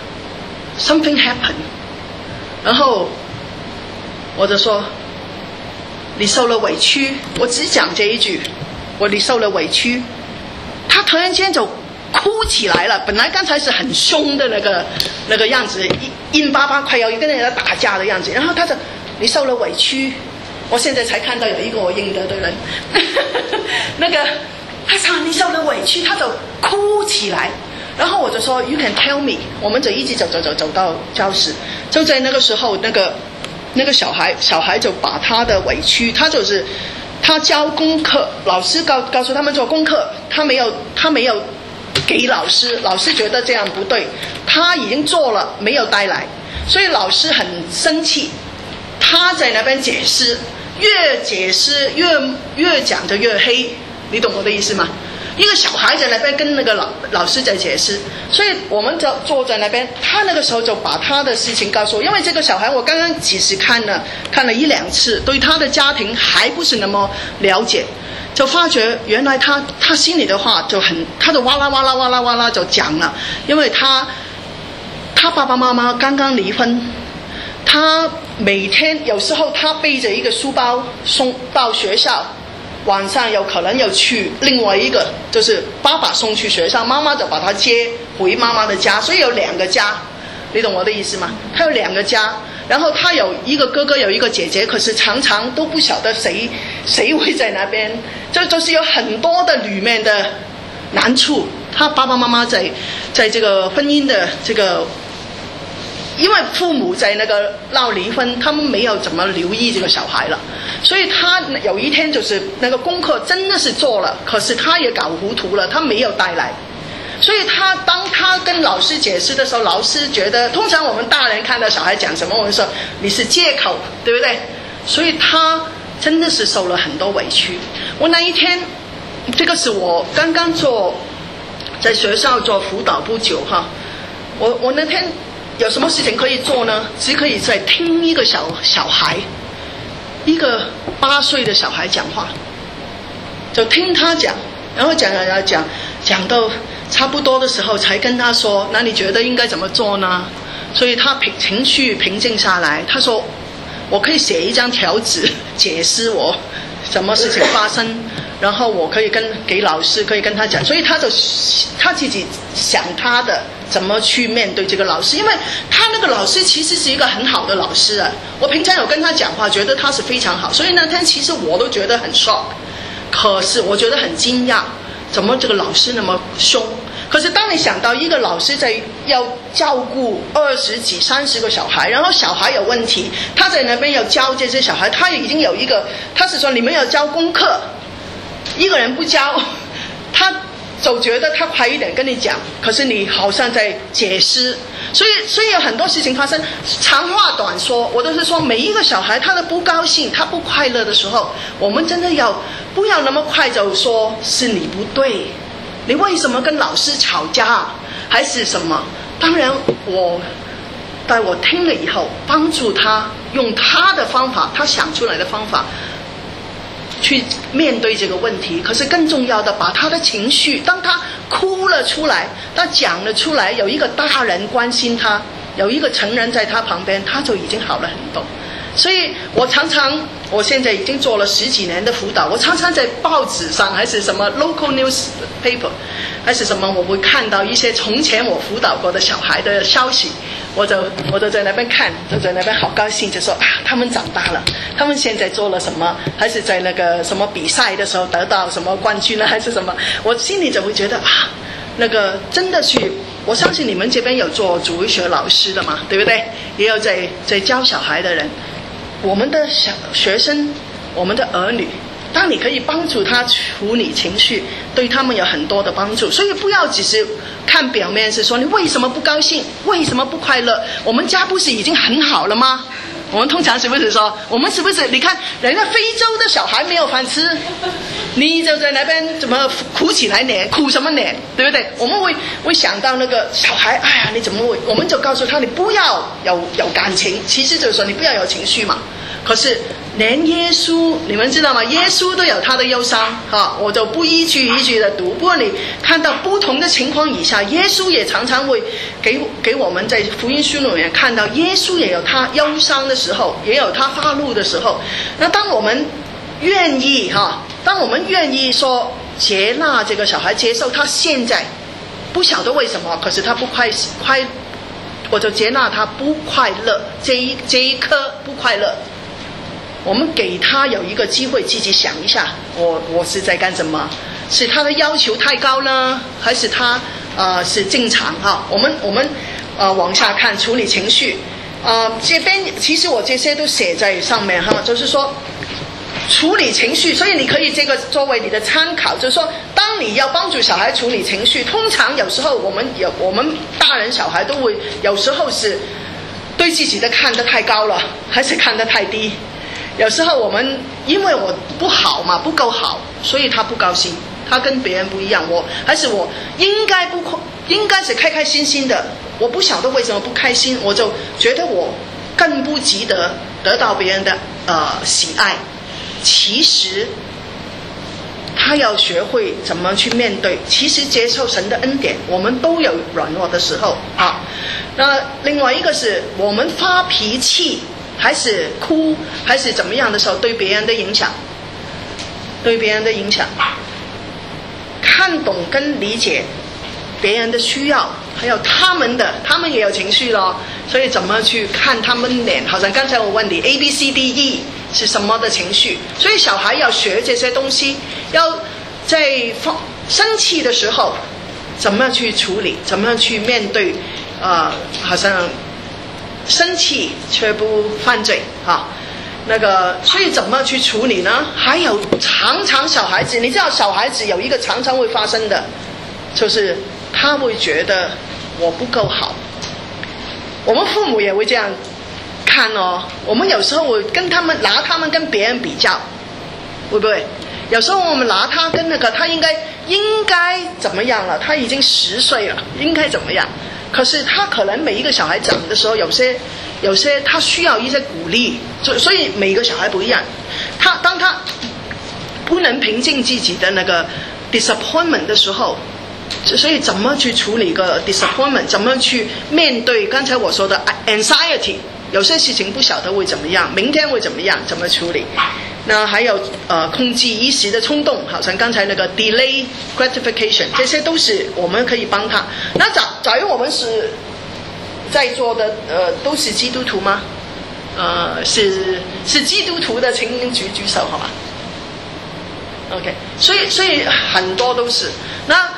something happened， 然后我就说你受了委屈，我只讲这一句，你受了委屈。他突然间就哭起来了，本来刚才是很凶的那个样子，硬巴巴快要跟人家打架的样子，然后他就你受了委屈。我现在才看到有一个我认得的人那个他说你受了委屈，他就哭起来。然后我就说 You can tell me， 我们就一直走到教室。就在那个时候，那个小孩就把他的委屈，他教功课，老师告诉他们做功课，他没有给老师觉得这样不对，他已经做了没有带来，所以老师很生气。他在那边解释，越解释越讲得越黑，你懂我的意思吗？一个小孩在那边跟那个老师在解释，所以我们就坐在那边。他那个时候就把他的事情告诉我，因为这个小孩我刚刚只是看了1-2次，对他的家庭还不是那么了解，就发觉原来他心里的话他就哇啦哇啦哇啦哇啦就讲了，因为他爸爸妈妈刚刚离婚，他每天有时候他背着一个书包送到学校，晚上有可能要去另外一个，就是爸爸送去学校，妈妈就把他接回妈妈的家，所以有2个家，你懂我的意思吗？他有2个家，然后他有一个哥哥有一个姐姐，可是常常都不晓得谁会在那边，就是有很多的里面的难处。他爸爸妈妈在这个婚姻的这个，因为父母在那个闹离婚，他们没有怎么留意这个小孩了，所以他有一天就是那个功课真的是做了，可是他也搞糊涂了，他没有带来。所以当他跟老师解释的时候，老师觉得通常我们大人看到小孩讲什么，我们说你是借口，对不对？所以他真的是受了很多委屈。我那一天，这个是我刚刚在学校做辅导不久哈，我那天有什么事情可以做呢？只可以在听一个小孩，一个8岁的小孩讲话，就听他讲，然后讲到差不多的时候才跟他说，那你觉得应该怎么做呢？所以他情绪平静下来，他说我可以写一张条纸解释我什么事情发生，然后我可以给老师可以跟他讲，所以他自己想他的怎么去面对这个老师，因为他那个老师其实是一个很好的老师啊，我平常有跟他讲话，觉得他是非常好，所以那天其实我都觉得很 shock， 可是我觉得很惊讶，怎么这个老师那么凶？ 可是当你想到一个老师在要照顾20几30个小孩，然后小孩有问题，他在那边要教这些小孩，他已经有一个，他是说你们要交功课，一个人不教，他就觉得他快一点跟你讲，可是你好像在解释，所以有很多事情发生。长话短说，我都是说每一个小孩他的不高兴，他不快乐的时候，我们真的不要那么快就说是你不对，你为什么跟老师吵架还是什么。当然但我听了以后，帮助他用他的方法，他想出来的方法去面对这个问题。可是更重要的，把他的情绪，当他哭了出来，他讲了出来，有一个大人关心他，有一个成人在他旁边，他就已经好了很多。所以我现在已经做了10几年的辅导，我常常在报纸上还是什么 local newspaper 还是什么，我会看到一些从前我辅导过的小孩的消息，我就在那边看，就在那边好高兴，就说他们长大了，他们现在做了什么，还是在那个什么比赛的时候得到什么冠军呢，还是什么，我心里就会觉得那个真的去，我相信你们这边有做主日学老师的嘛，对不对？也有在教小孩的人，我们的小学生，我们的儿女，当你可以帮助他处理情绪，对他们有很多的帮助。所以不要只是看表面，是说你为什么不高兴，为什么不快乐，我们家不是已经很好了吗？我们通常是不是说，我们是不是你看人家非洲的小孩没有饭吃，你就在那边怎么哭起来呢？哭什么呢？对不对？我们会想到那个小孩，你怎么会？我们就告诉他，你不要有感情，其实就是说你不要有情绪嘛。可是连耶稣，你们知道吗？耶稣都有他的忧伤我就不一句一句的读。不过你看到不同的情况以下，耶稣也常常会给我们在福音书里面看到，耶稣也有他忧伤的时候，也有他发怒的时候。那当我们愿意说接纳这个小孩，接受他现在不晓得为什么，可是他不快，我就接纳他不快乐，这一刻不快乐。我们给他有一个机会自己想一下，我是在干什么？是他的要求太高呢，还是他是正常我们往下看处理情绪这边其实我这些都写在上面就是说处理情绪，所以你可以这个作为你的参考，就是说当你要帮助小孩处理情绪，通常有时候我们大人小孩都会有时候是对自己的看得太高了，还是看得太低。有时候我们因为我不好嘛，不够好，所以他不高兴，他跟别人不一样，我应该是开开心心的，我不晓得为什么不开心，我就觉得我更不值得得到别人的喜爱。其实他要学会怎么去面对，其实接受神的恩典，我们都有软弱的时候那另外一个是我们发脾气还是哭还是怎么样的时候，对别人的影响，看懂跟理解别人的需要，还有他们也有情绪咯，所以怎么去看他们脸，好像刚才我问你 ABCDE 是什么的情绪，所以小孩要学这些东西，要在生气的时候怎么去处理，怎么去面对好像生气却不犯罪所以怎么去处理呢？还有常常小孩子，你知道小孩子有一个常常会发生的，就是他会觉得我不够好。我们父母也会这样看我们有时候会拿他们跟别人比较，会不会？有时候我们拿他跟他应该怎么样了？他已经10岁了，应该怎么样？可是他可能每一个小孩长的时候，有些他需要一些鼓励，所以每个小孩不一样。当他不能平静自己的那个 disappointment 的时候，所以怎么去处理个 disappointment， 怎么去面对刚才我说的 anxiety， 有些事情不晓得会怎么样，明天会怎么样，怎么处理。那还有控制一时的冲动，好像刚才那个 delay gratification， 这些都是我们可以帮他。那假如我们是在座的都是基督徒吗？是基督徒的，请举手好吗？ OK， 所以很多都是。那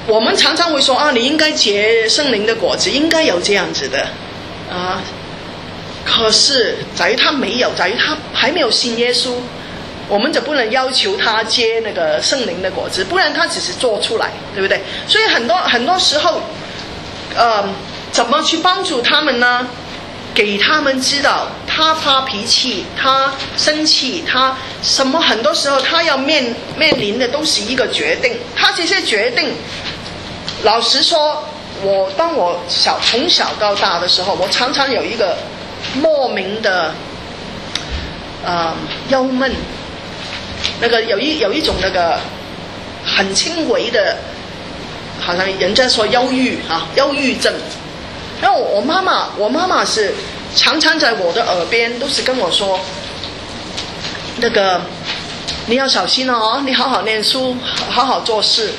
我们常常会说啊，你应该结圣灵的果子，应该有这样子的啊。可是在于他没有，在于他还没有信耶稣，我们就不能要求他结那个圣灵的果子，不然他只是做出来，对不对？所以很多时候，怎么去帮助他们呢？给他们知道，他发脾气，他生气，他什么，很多时候他要面临的都是一个决定。他这些决定，老实说，当我从小到大的时候，我常常有一个莫名的忧闷，那个有一种那个很轻微的，好像人家说忧郁症。然后我妈妈是常常在我的耳边都是跟我说，那个你要小心哦，你好好念书，好好做事。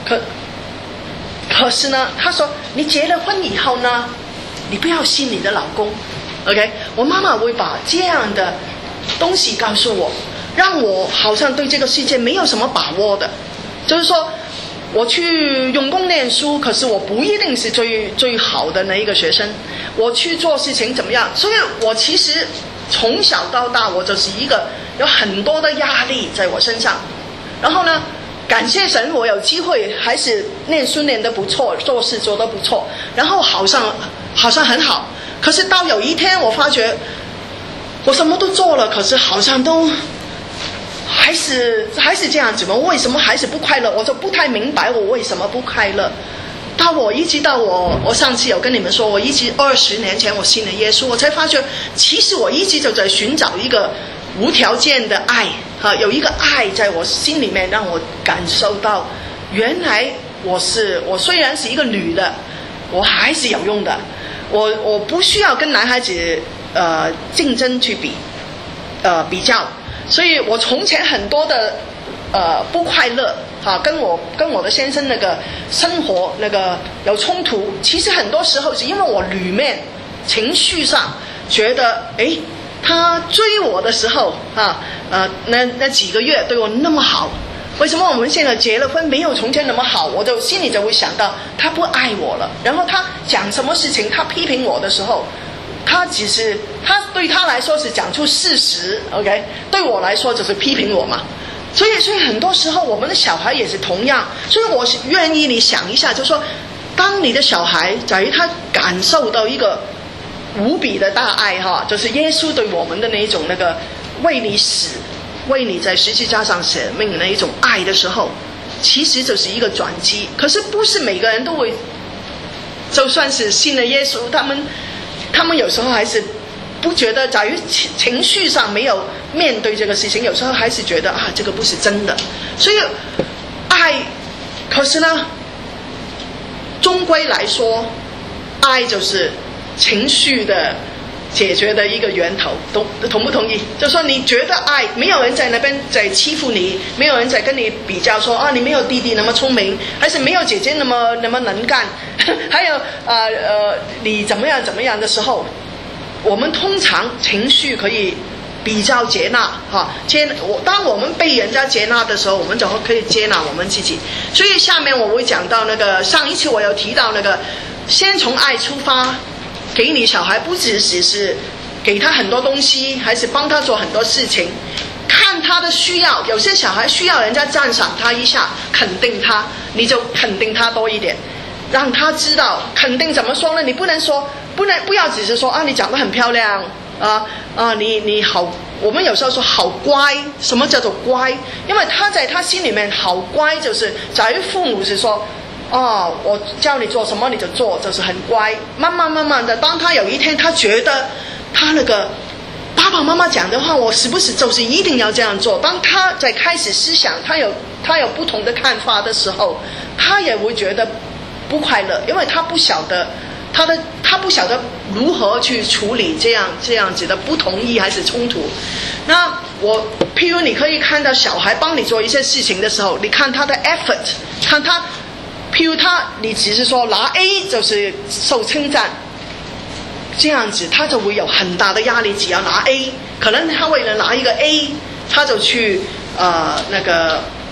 可是呢，她说你结了婚以后呢，你不要信你的老公。OK， 我妈妈会把这样的东西告诉我，让我好像对这个世界没有什么把握的。就是说，我去用功念书，可是我不一定是最好的那一个学生。我去做事情怎么样？所以我其实从小到大，我就是一个有很多的压力在我身上。然后呢，感谢神，我有机会还是念书念得不错，做事做得不错，然后好像很好。可是到有一天，我发觉我什么都做了，可是好像都还是这样子嘛？为什么还是不快乐？我就不太明白我为什么不快乐。一直到我上次有跟你们说，我一直20年前我信了耶稣，我才发觉其实我一直就在寻找一个无条件的爱有一个爱在我心里面，让我感受到原来我虽然是一个女的，我还是有用的。我不需要跟男孩子竞争去比较。所以我从前很多的不快乐跟我的先生那个生活那个有冲突，其实很多时候是因为我里面情绪上觉得他追我的时候那几个月对我那么好，为什么我们现在结了婚没有从前那么好？我就心里就会想到他不爱我了。然后他讲什么事情，他批评我的时候，他对他来说是讲出事实 ，OK， 对我来说就是批评我嘛。所以很多时候我们的小孩也是同样。所以我愿意你想一下，就是说，当你的小孩在于他感受到一个无比的大爱就是耶稣对我们的那一种那个为你死，为你在十字架上舍命的那一种爱的时候，其实就是一个转机。可是不是每个人都会，就算是信了耶稣，他们有时候还是不觉得，在于情绪上没有面对这个事情，有时候还是觉得这个不是真的。所以爱，可是呢，终归来说，爱就是情绪的解决的一个源头。同不同意？就说你觉得爱，没有人在那边在欺负你，没有人在跟你比较说你没有弟弟那么聪明，还是没有姐姐那么能干，还有你怎么样的时候，我们通常情绪可以比较接纳当我们被人家接纳的时候，我们就可以接纳我们自己。所以下面我会讲到那个上一次我有提到那个先从爱出发，给你小孩不只是给他很多东西，还是帮他做很多事情，看他的需要。有些小孩需要人家赞赏他一下，肯定他，你就肯定他多一点，让他知道。肯定怎么说呢？你不要只是说你长得很漂亮你好。我们有时候说好乖，什么叫做乖？因为他在他心里面好乖，就是在于父母是说我叫你做什么你就做，就是很乖。慢慢的，当他有一天他觉得他那个爸爸妈妈讲的话，我是不是就是一定要这样做？当他在开始思想，他有不同的看法的时候，他也会觉得不快乐，因为他不晓得他不晓得如何去处理这样子的不同意还是冲突。那譬如你可以看到小孩帮你做一些事情的时候，你看他的 effort， 看他，譬如你只是说拿 A 就是受称赞，这样子他就会有很大的压力，只要拿 A， 可能他为了拿一个 A， 他就去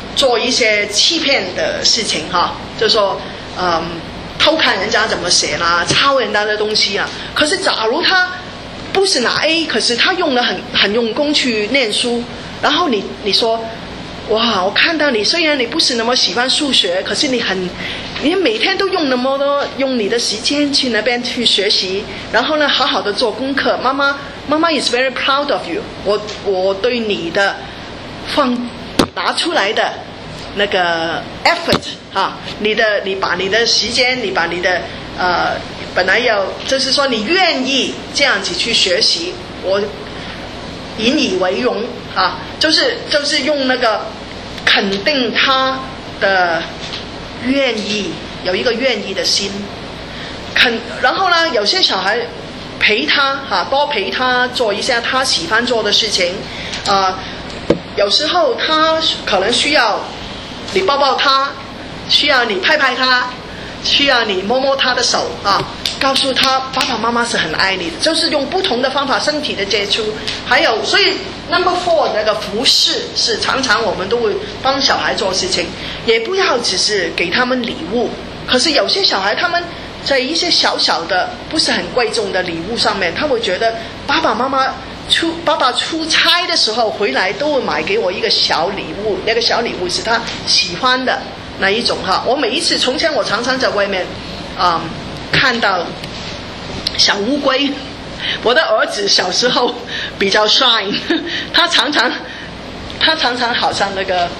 做一些欺骗的事情哈，就是说偷看人家怎么写啦，抄人家的东西啊。可是假如他不是拿 A， 可是他用了很用功去念书，然后你说哇，我看到你虽然你不是那么喜欢数学，可是你每天都用那么多用你的时间去那边去学习，然后呢好好的做功课，妈妈 is very proud of you， 我对你的拿出来的那个 effort 啊，你把你的时间，你把你的本来就是说你愿意这样子去学习，我引以为荣啊，就是用那个肯定他的愿意，有一个愿意的心，然后呢，有些小孩陪他多陪他做一下他喜欢做的事情，有时候他可能需要你抱抱他，需要你拍拍他，需要你摸摸他的手啊，告诉他爸爸妈妈是很爱你的，就是用不同的方法，身体的接触，还有所以 number 4那个服侍是常常我们都会帮小孩做事情，也不要只是给他们礼物。可是有些小孩他们在一些小小的不是很贵重的礼物上面，他会觉得爸爸出差的时候回来都会买给我一个小礼物，那个小礼物是他喜欢的那一种哈。我每一次从前我常常在外面看到小乌龟，我的儿子小时候比较 shy， 他常常好像那个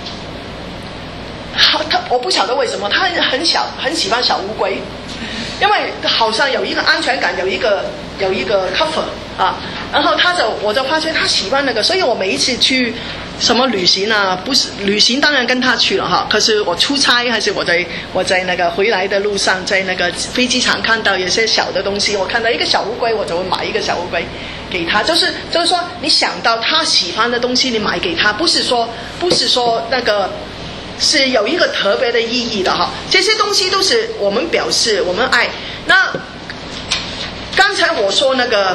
我不晓得为什么他很喜欢小乌龟，因为好像有一个安全感，有一个 cover 啊，然后我就发觉他喜欢那个，所以我每一次去什么旅行啊，不是旅行当然跟他去了哈，可是我出差还是我在那个回来的路上，在那个飞机场看到有些小的东西，我看到一个小乌龟，我就会买一个小乌龟给他，就是说你想到他喜欢的东西你买给他，不是说那个是有一个特别的意义的哈，这些东西都是我们表示我们爱。那刚才我说那个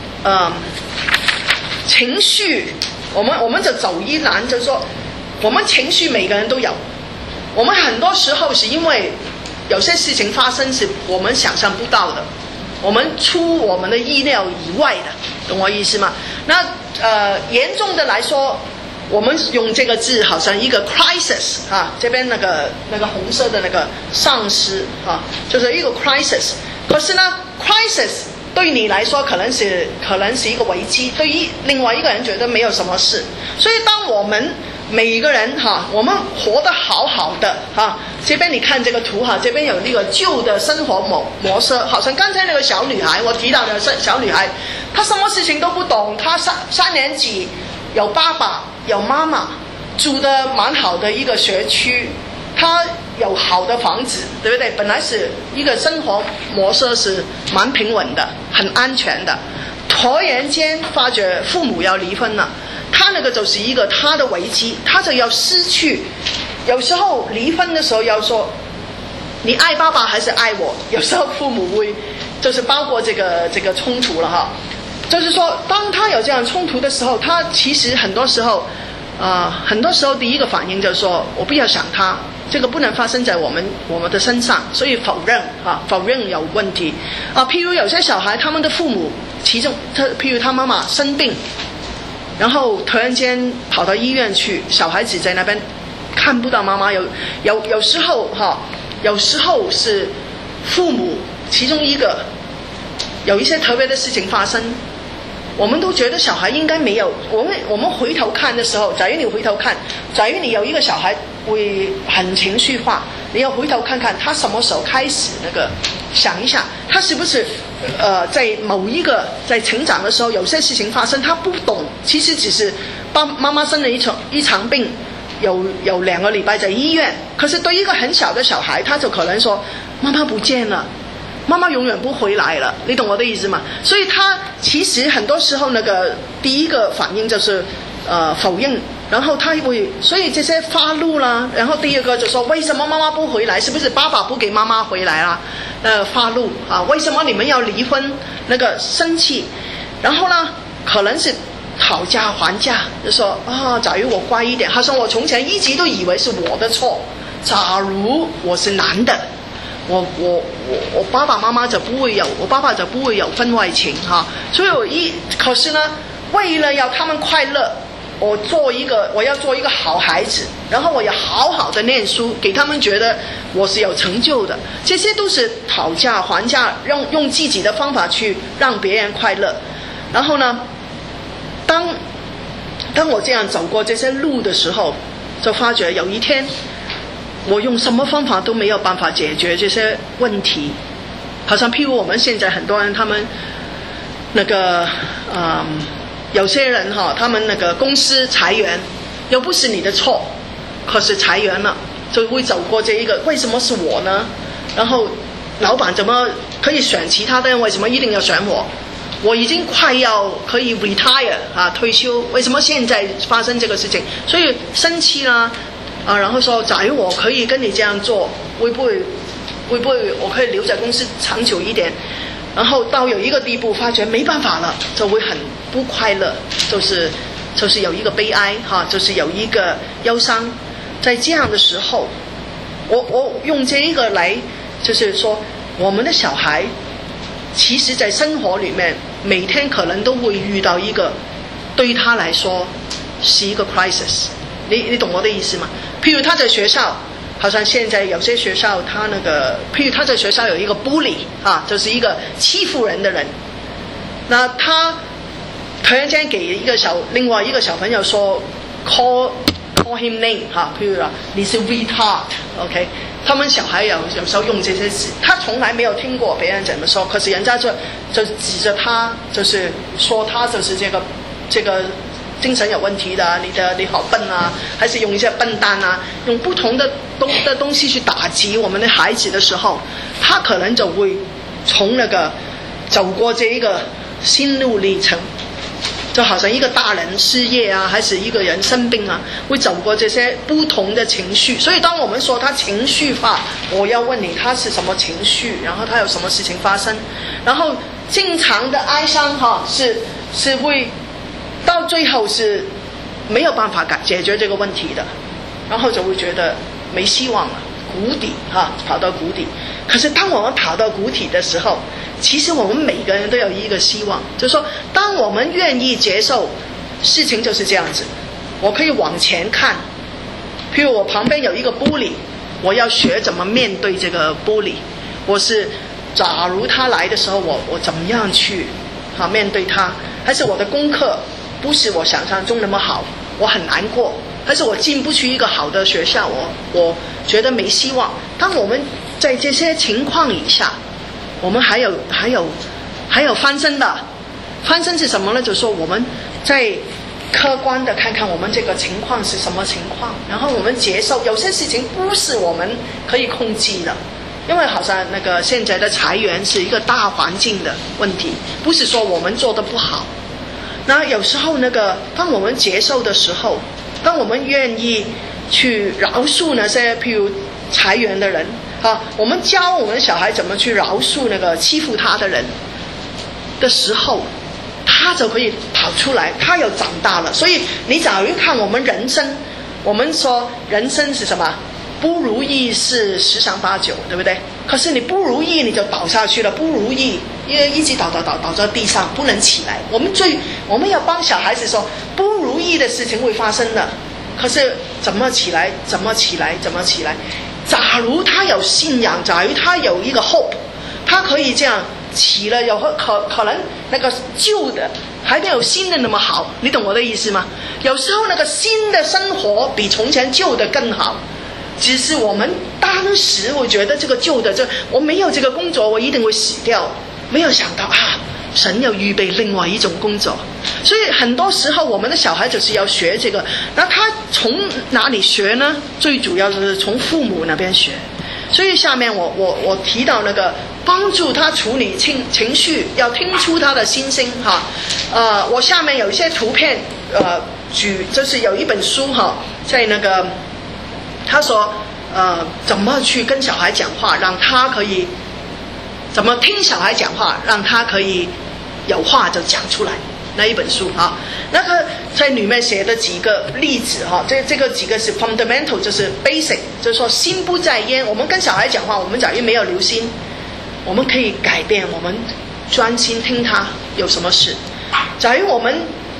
情绪，我们就走一栏，就是说我们情绪每个人都有，我们很多时候是因为有些事情发生是我们想象不到的，我们出我们的意料以外的，懂我意思吗？那严重的来说，我们用这个字好像一个 crisis 啊，这边那个红色的那个丧尸啊，就是一个 crisis。可是呢 ，crisis 对你来说可能是一个危机，对于另外一个人觉得没有什么事。所以当我们每一个人我们活得好好的这边你看这个图这边有那个旧的生活模式，好像刚才那个小女孩，我提到的小女孩，她什么事情都不懂，她3年级，有爸爸有妈妈，住的蛮好的一个学区，她有好的房子，对不对？本来是一个生活模式是蛮平稳的，很安全的。突然间发觉父母要离婚了，他那个就是一个他的危机，他就要失去。有时候离婚的时候要说你爱爸爸还是爱我，有时候父母会就是包括这个冲突了就是说当他有这样冲突的时候，他其实很多时候第一个反应就是说我不要想他，这个不能发生在我们的身上，所以否认有问题譬如有些小孩他们的父母譬如他妈妈生病，然后突然间跑到医院去，小孩子在那边看不到妈妈，有时候是父母其中一个有一些特别的事情发生，我们都觉得小孩应该没有，我们回头看的时候，假如你回头看，假如你有一个小孩会很情绪化，你要回头看看他什么时候开始那个想一下，他是不是在某一个在成长的时候有些事情发生他不懂，其实只是妈妈生了一场病，有2个礼拜在医院，可是对一个很小的小孩，他就可能说妈妈不见了，妈妈永远不回来了，你懂我的意思吗？所以他其实很多时候那个第一个反应就是否认，然后他会，所以这些发怒啦，然后第二个就说为什么妈妈不回来，是不是爸爸不给妈妈回来啦？发怒为什么你们要离婚？那个生气，然后呢可能是讨价还价，就说假如我乖一点，好像我从前一直都以为是我的错。假如我是男的，我爸爸妈妈就不会有，我爸爸就不会有婚外情哈。所以可是呢，为了要他们快乐，我要做一个好孩子，然后我要好好的念书，给他们觉得我是有成就的。这些都是讨价还价，用自己的方法去让别人快乐。然后呢，当我这样走过这些路的时候，就发觉有一天我用什么方法都没有办法解决这些问题。好像譬如我们现在很多人，他们那个有些人他们那个公司裁员，又不是你的错，可是裁员了，就会走过这一个，为什么是我呢？然后老板怎么可以选其他的人，为什么一定要选我？我已经快要可以 retire 退休，为什么现在发生这个事情？所以生气啦然后说，假如我可以跟你这样做，会不会我可以留在公司长久一点？然后到有一个地步，发觉没办法了，就会很不快乐，就是有一个悲哀就是有一个忧伤。在这样的时候，我用这一个来，就是说我们的小孩，其实在生活里面每天可能都会遇到一个对他来说是一个 crisis。你懂我的意思吗？譬如他在学校，好像现在有些学校他譬如他在学校有一个 bully 就是一个欺负人的人，那他突然间给另外一个小朋友说 call him name 譬如你是 retard OK。他们小孩有时候用这些词，他从来没有听过别人怎么说，可是人家就指着他，就是说他就是这个精神有问题的，你好笨啊，还是用一些笨蛋啊，用不同的东西去打击我们的孩子的时候，他可能就会从走过这一个心路历程，就好像一个大人失业啊，还是一个人生病啊，会走过这些不同的情绪。所以当我们说他情绪化，我要问你他是什么情绪，然后他有什么事情发生，然后经常的哀伤是会到最后是没有办法解决这个问题的，然后就会觉得没希望了，谷底跑到谷底。可是当我们跑到谷底的时候，其实我们每个人都有一个希望，就是说当我们愿意接受事情就是这样子，我可以往前看。譬如我旁边有一个bully，我要学怎么面对这个bully。假如他来的时候，我怎么样去面对他？还是我的功课不是我想象中那么好，我很难过，还是我进不去一个好的学校，我觉得没希望。当我们在这些情况以下，我们还有翻身的。翻身是什么呢？就是说我们在客观的看看我们这个情况是什么情况，然后我们接受有些事情不是我们可以控制的。因为好像现在的裁员是一个大环境的问题，不是说我们做的不好。那有时候当我们接受的时候，当我们愿意去饶恕那些譬如裁员的人我们教我们小孩怎么去饶恕欺负他的人的时候，他就可以跑出来，他又长大了。所以你假如看我们人生，我们说人生是什么？不如意是十常八九，对不对？可是你不如意你就倒下去了，不如意一直倒在地上不能起来。我们要帮小孩子说，不如意的事情会发生的，可是怎么起来？假如他有信仰，假如他有一个 hope， 他可以这样起了，有可能旧的还没有新的那么好。你懂我的意思吗？有时候新的生活比从前旧的更好，只是我们当时我觉得这个旧的我没有这个工作我一定会死掉，没有想到神要预备另外一种工作。所以很多时候我们的小孩就是要学这个，那他从哪里学呢？最主要就是从父母那边学。所以下面我提到帮助他处理情绪，要听出他的心声我下面有一些图片就是有一本书在他说怎么去跟小孩讲话，让他可以怎么听小孩讲话，让他可以有话就讲出来。 那一本书哈，那个在里面写的几个例子哈，这个几个是 fundamental， 就是 basic， 就是说心不在焉。我们跟小孩讲话，我们假如没有留心，我们可以改变，我们专心听他有什么事。假如我们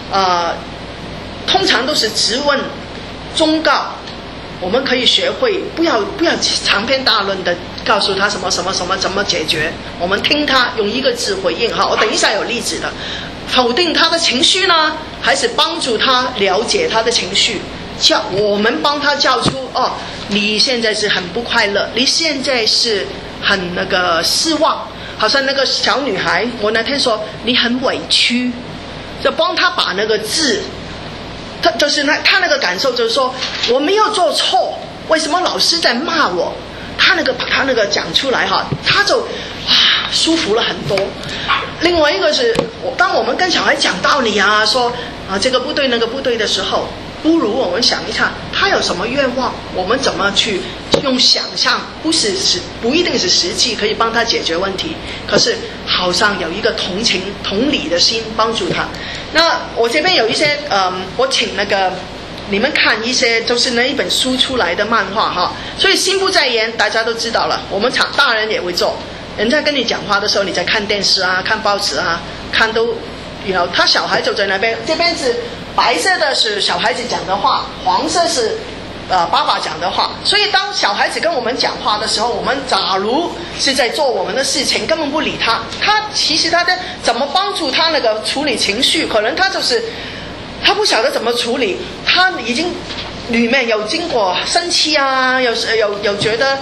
通常都是质问、忠告，我们可以学会不要长篇大论的告诉他什么什么什么怎么解决，我们听他用一个字回应。好，我等一下有例子的。否定他的情绪呢，还是帮助他了解他的情绪？我们帮他叫出你现在是很不快乐，你现在是很失望，好像那个小女孩，我那天说你很委屈，就帮他把那个字。他就是他那个感受，就是说我没有做错，为什么老师在骂我？他把他讲出来哈，他就舒服了很多。另外一个是，当我们跟小孩讲道理说这个不对那个不对的时候，不如我们想一下他有什么愿望，我们怎么去用想象，不一定是实际可以帮他解决问题，可是好像有一个同情同理的心帮助他。那我这边有一些我请你们看一些就是那一本书出来的漫画哈。所以心不在焉大家都知道了，我们大人也会做。人家跟你讲话的时候，你在看电视看报纸看都他小孩就在那边，这边是白色的是小孩子讲的话，黄色是爸爸讲的话。所以当小孩子跟我们讲话的时候，我们假如是在做我们的事情，根本不理他其实他的怎么帮助他处理情绪，可能他不晓得怎么处理，他已经里面有经过生气有觉得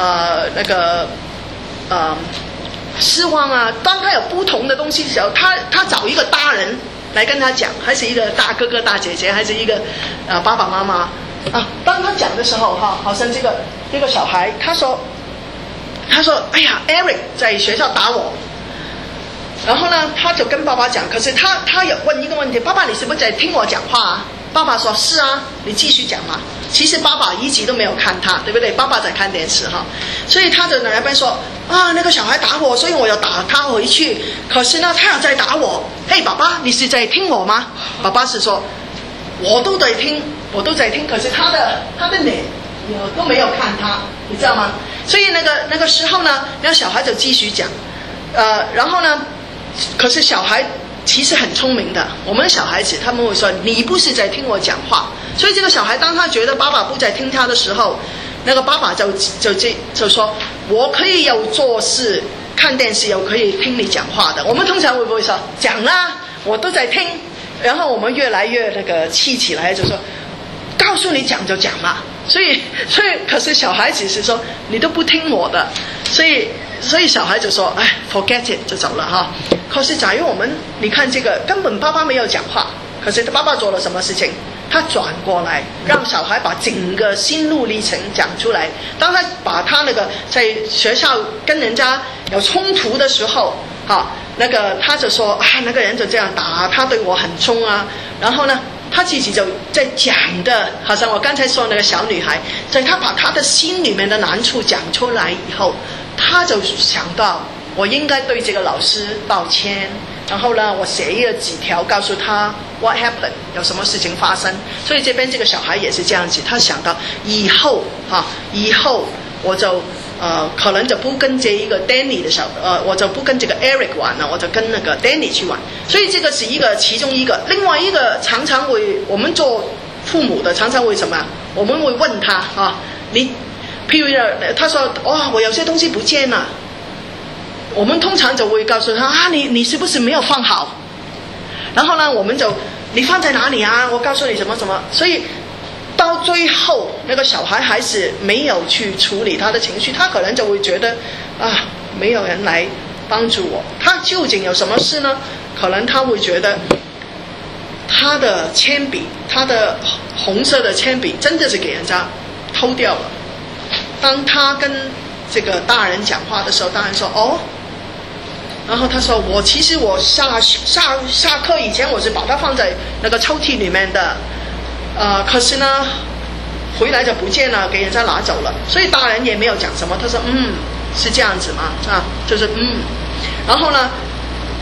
失望当他有不同的东西的时候，他找一个大人来跟他讲，还是一个大哥哥大姐姐，还是一个爸爸妈妈当他讲的时候好像这个小孩他说哎呀 Eric 在学校打我，然后呢他就跟爸爸讲，可是他有问一个问题，爸爸你是不是在听我讲话爸爸说是你继续讲嘛。其实爸爸一集都没有看他，对不对？爸爸在看电视所以他就在那边说那个小孩打我，所以我要打他回去，可是呢他要再打我。嘿爸爸你是在听我吗？爸爸是说我都在听，可是他的脸都没有看他，你知道吗？所以那个时候呢，那小孩就继续讲然后呢可是小孩其实很聪明的，我们的小孩子他们会说你不是在听我讲话。所以这个小孩当他觉得爸爸不在听他的时候，那个爸爸就说我可以有做事看电视，有可以听你讲话的。我们通常会不会说讲我都在听，然后我们越来越气起来，就说告诉你讲就讲嘛。所以可是小孩子是说你都不听我的，所以小孩就说forget it 就走了可是假如你看这个根本爸爸没有讲话，可是他爸爸做了什么事情？他转过来让小孩把整个心路历程讲出来。当他把他在学校跟人家有冲突的时候他就说那个人就这样打他，对我很冲然后呢他自己就在讲的，好像我刚才说那个小女孩，在他把他的心里面的难处讲出来以后，他就想到我应该对这个老师道歉，然后呢我写一个纸条告诉他 what happened 有什么事情发生。所以这边这个小孩也是这样子，他想到以后我就可能就不跟这一个 Danny 的我就不跟这个 Eric 玩了，我就跟Danny 去玩。所以这个是其中一个。另外一个常常会我们做父母的常常会什么？我们会问他你譬如他说我有些东西不见了，我们通常就会告诉他你是不是没有放好？然后呢我们就你放在哪里我告诉你什么什么。所以到最后那个小孩还是没有去处理他的情绪，他可能就会觉得没有人来帮助我。他究竟有什么事呢？可能他会觉得他的铅笔，他的红色的铅笔真的是给人家偷掉了。当他跟这个大人讲话的时候，大人说然后他说其实我下课以前我是把它放在那个抽屉里面的可是呢回来就不见了，给人家拿走了。所以大人也没有讲什么，他说是这样子吗就是然后呢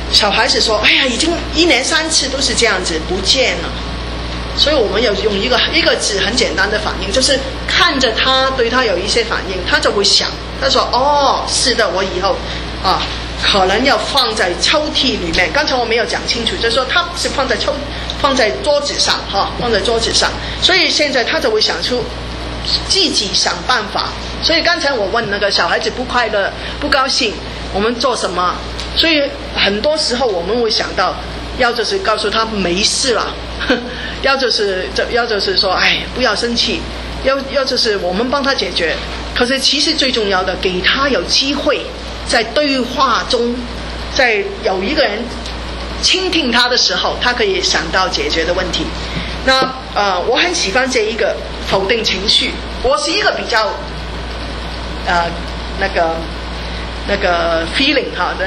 小孩子说：“哎呀，已经1年3次都是这样子，不见了。”所以我们有用一个字很简单的反应，就是看着他对他有一些反应，他就会想，他说：“哦，是的，我以后可能要放在抽屉里面。”刚才我没有讲清楚，就是说他是放在桌子上放在桌子上，所以现在他就会想出自己想办法。所以刚才我问那个小孩子不快乐、不高兴，我们做什么？所以很多时候我们会想到，要就是告诉他没事了，要就是说，哎，不要生气，要就是我们帮他解决。可是其实最重要的，给他有机会在对话中，在有一个人倾听他的时候，他可以想到解决的问题。那我很喜欢这一个否定情绪。我是一个比较那个 feeling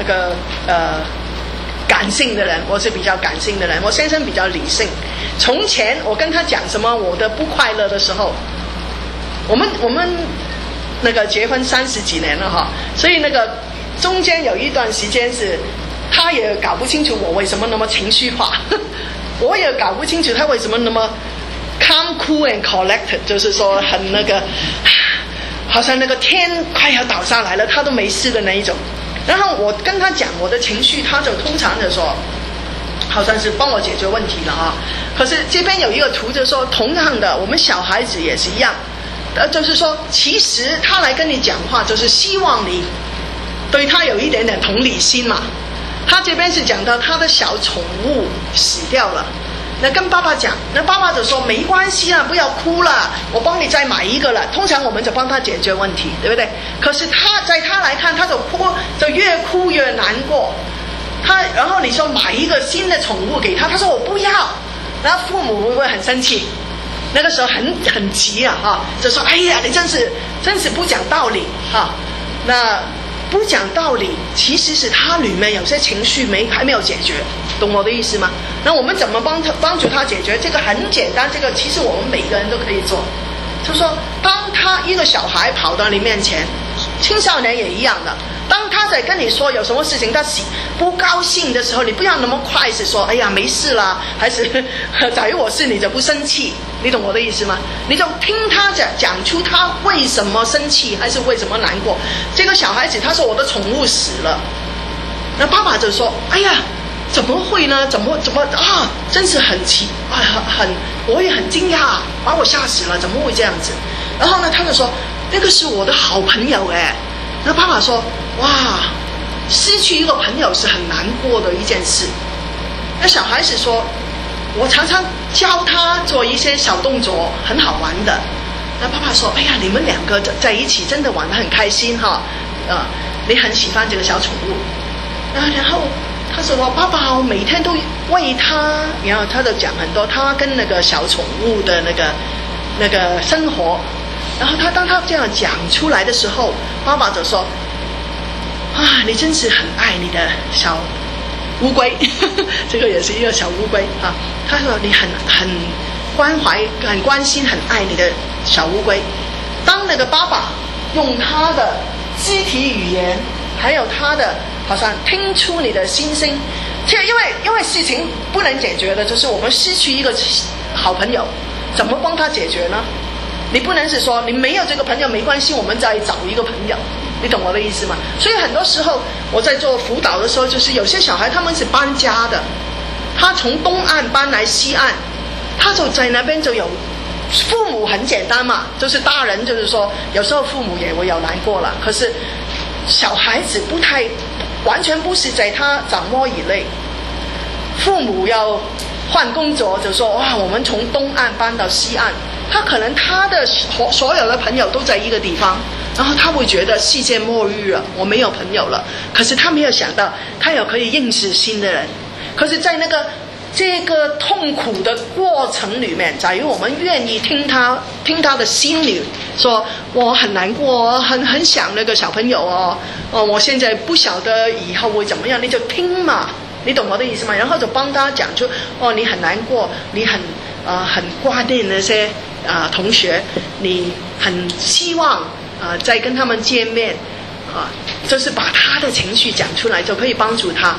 感性的人，我是比较感性的人。我先生比较理性。从前我跟他讲什么我的不快乐的时候，我们那个结婚30几年了所以那个中间有一段时间是他也搞不清楚我为什么那么情绪化，我也搞不清楚他为什么那么 calm cool and collected， 就是说很那个好像那个天快要倒下来了他都没事的那一种。然后我跟他讲我的情绪，他就通常就说好像是帮我解决问题了可是这边有一个图就是说，同样的我们小孩子也是一样，就是说其实他来跟你讲话就是希望你对他有一点点同理心嘛。他这边是讲到他的小宠物死掉了，那跟爸爸讲，那爸爸就说没关系不要哭了，我帮你再买一个了。通常我们就帮他解决问题，对不对？可是在他来看，他就越哭越难过。然后你说买一个新的宠物给他，他说我不要，然后父母会不会很生气？那个时候很急就说哎呀，你真是不讲道理那不讲道理其实是他里面有些情绪还没有解决，懂我的意思吗？那我们怎么帮助他解决？这个很简单，这个其实我们每个人都可以做。就是说当他一个小孩跑到你面前，青少年也一样的，当他在跟你说有什么事情他不高兴的时候，你不要那么快是说哎呀没事啦，还是假如我是你就不生气，你懂我的意思吗？你就听他讲出他为什么生气还是为什么难过。这个小孩子他说我的宠物死了，那爸爸就说哎呀怎么会呢？怎么真是我也很惊讶，把我吓死了，怎么会这样子？然后呢他就说那个是我的好朋友那爸爸说哇，失去一个朋友是很难过的一件事。那小孩子说我常常教他做一些小动作很好玩的。那爸爸说哎呀，你们2个在一起真的玩得很开心你很喜欢这个小宠物然后他说爸爸我每天都喂他，然后他就讲很多他跟那个小宠物的那个生活。然后当他这样讲出来的时候，爸爸就说你真是很爱你的小乌龟这个也是一个小乌龟他说你很关怀很关心很爱你的小乌龟。当那个爸爸用他的肢体语言还有他的好像听出你的心声，因为事情不能解决的就是我们失去一个好朋友，怎么帮他解决呢？你不能是说你没有这个朋友没关系，我们再找一个朋友，你懂我的意思吗？所以很多时候我在做辅导的时候，就是有些小孩他们是搬家的，他从东岸搬来西岸，他就在那边就有父母很简单嘛，就是大人就是说有时候父母也会有难过了，可是小孩子完全不是在他掌握以内。父母要换工作就说哇，我们从东岸搬到西岸，他可能他的所有的朋友都在一个地方，然后他会觉得世界末日了，我没有朋友了。可是他没有想到他有可以认识新的人。可是在这个痛苦的过程里面，假如我们愿意听他的心里说我很难过，很想那个小朋友我现在不晓得以后会怎么样，你就听嘛，你懂我的意思吗？然后就帮他讲出你很难过，你很挂念那些同学，你很希望再跟他们见面就是把他的情绪讲出来，就可以帮助他。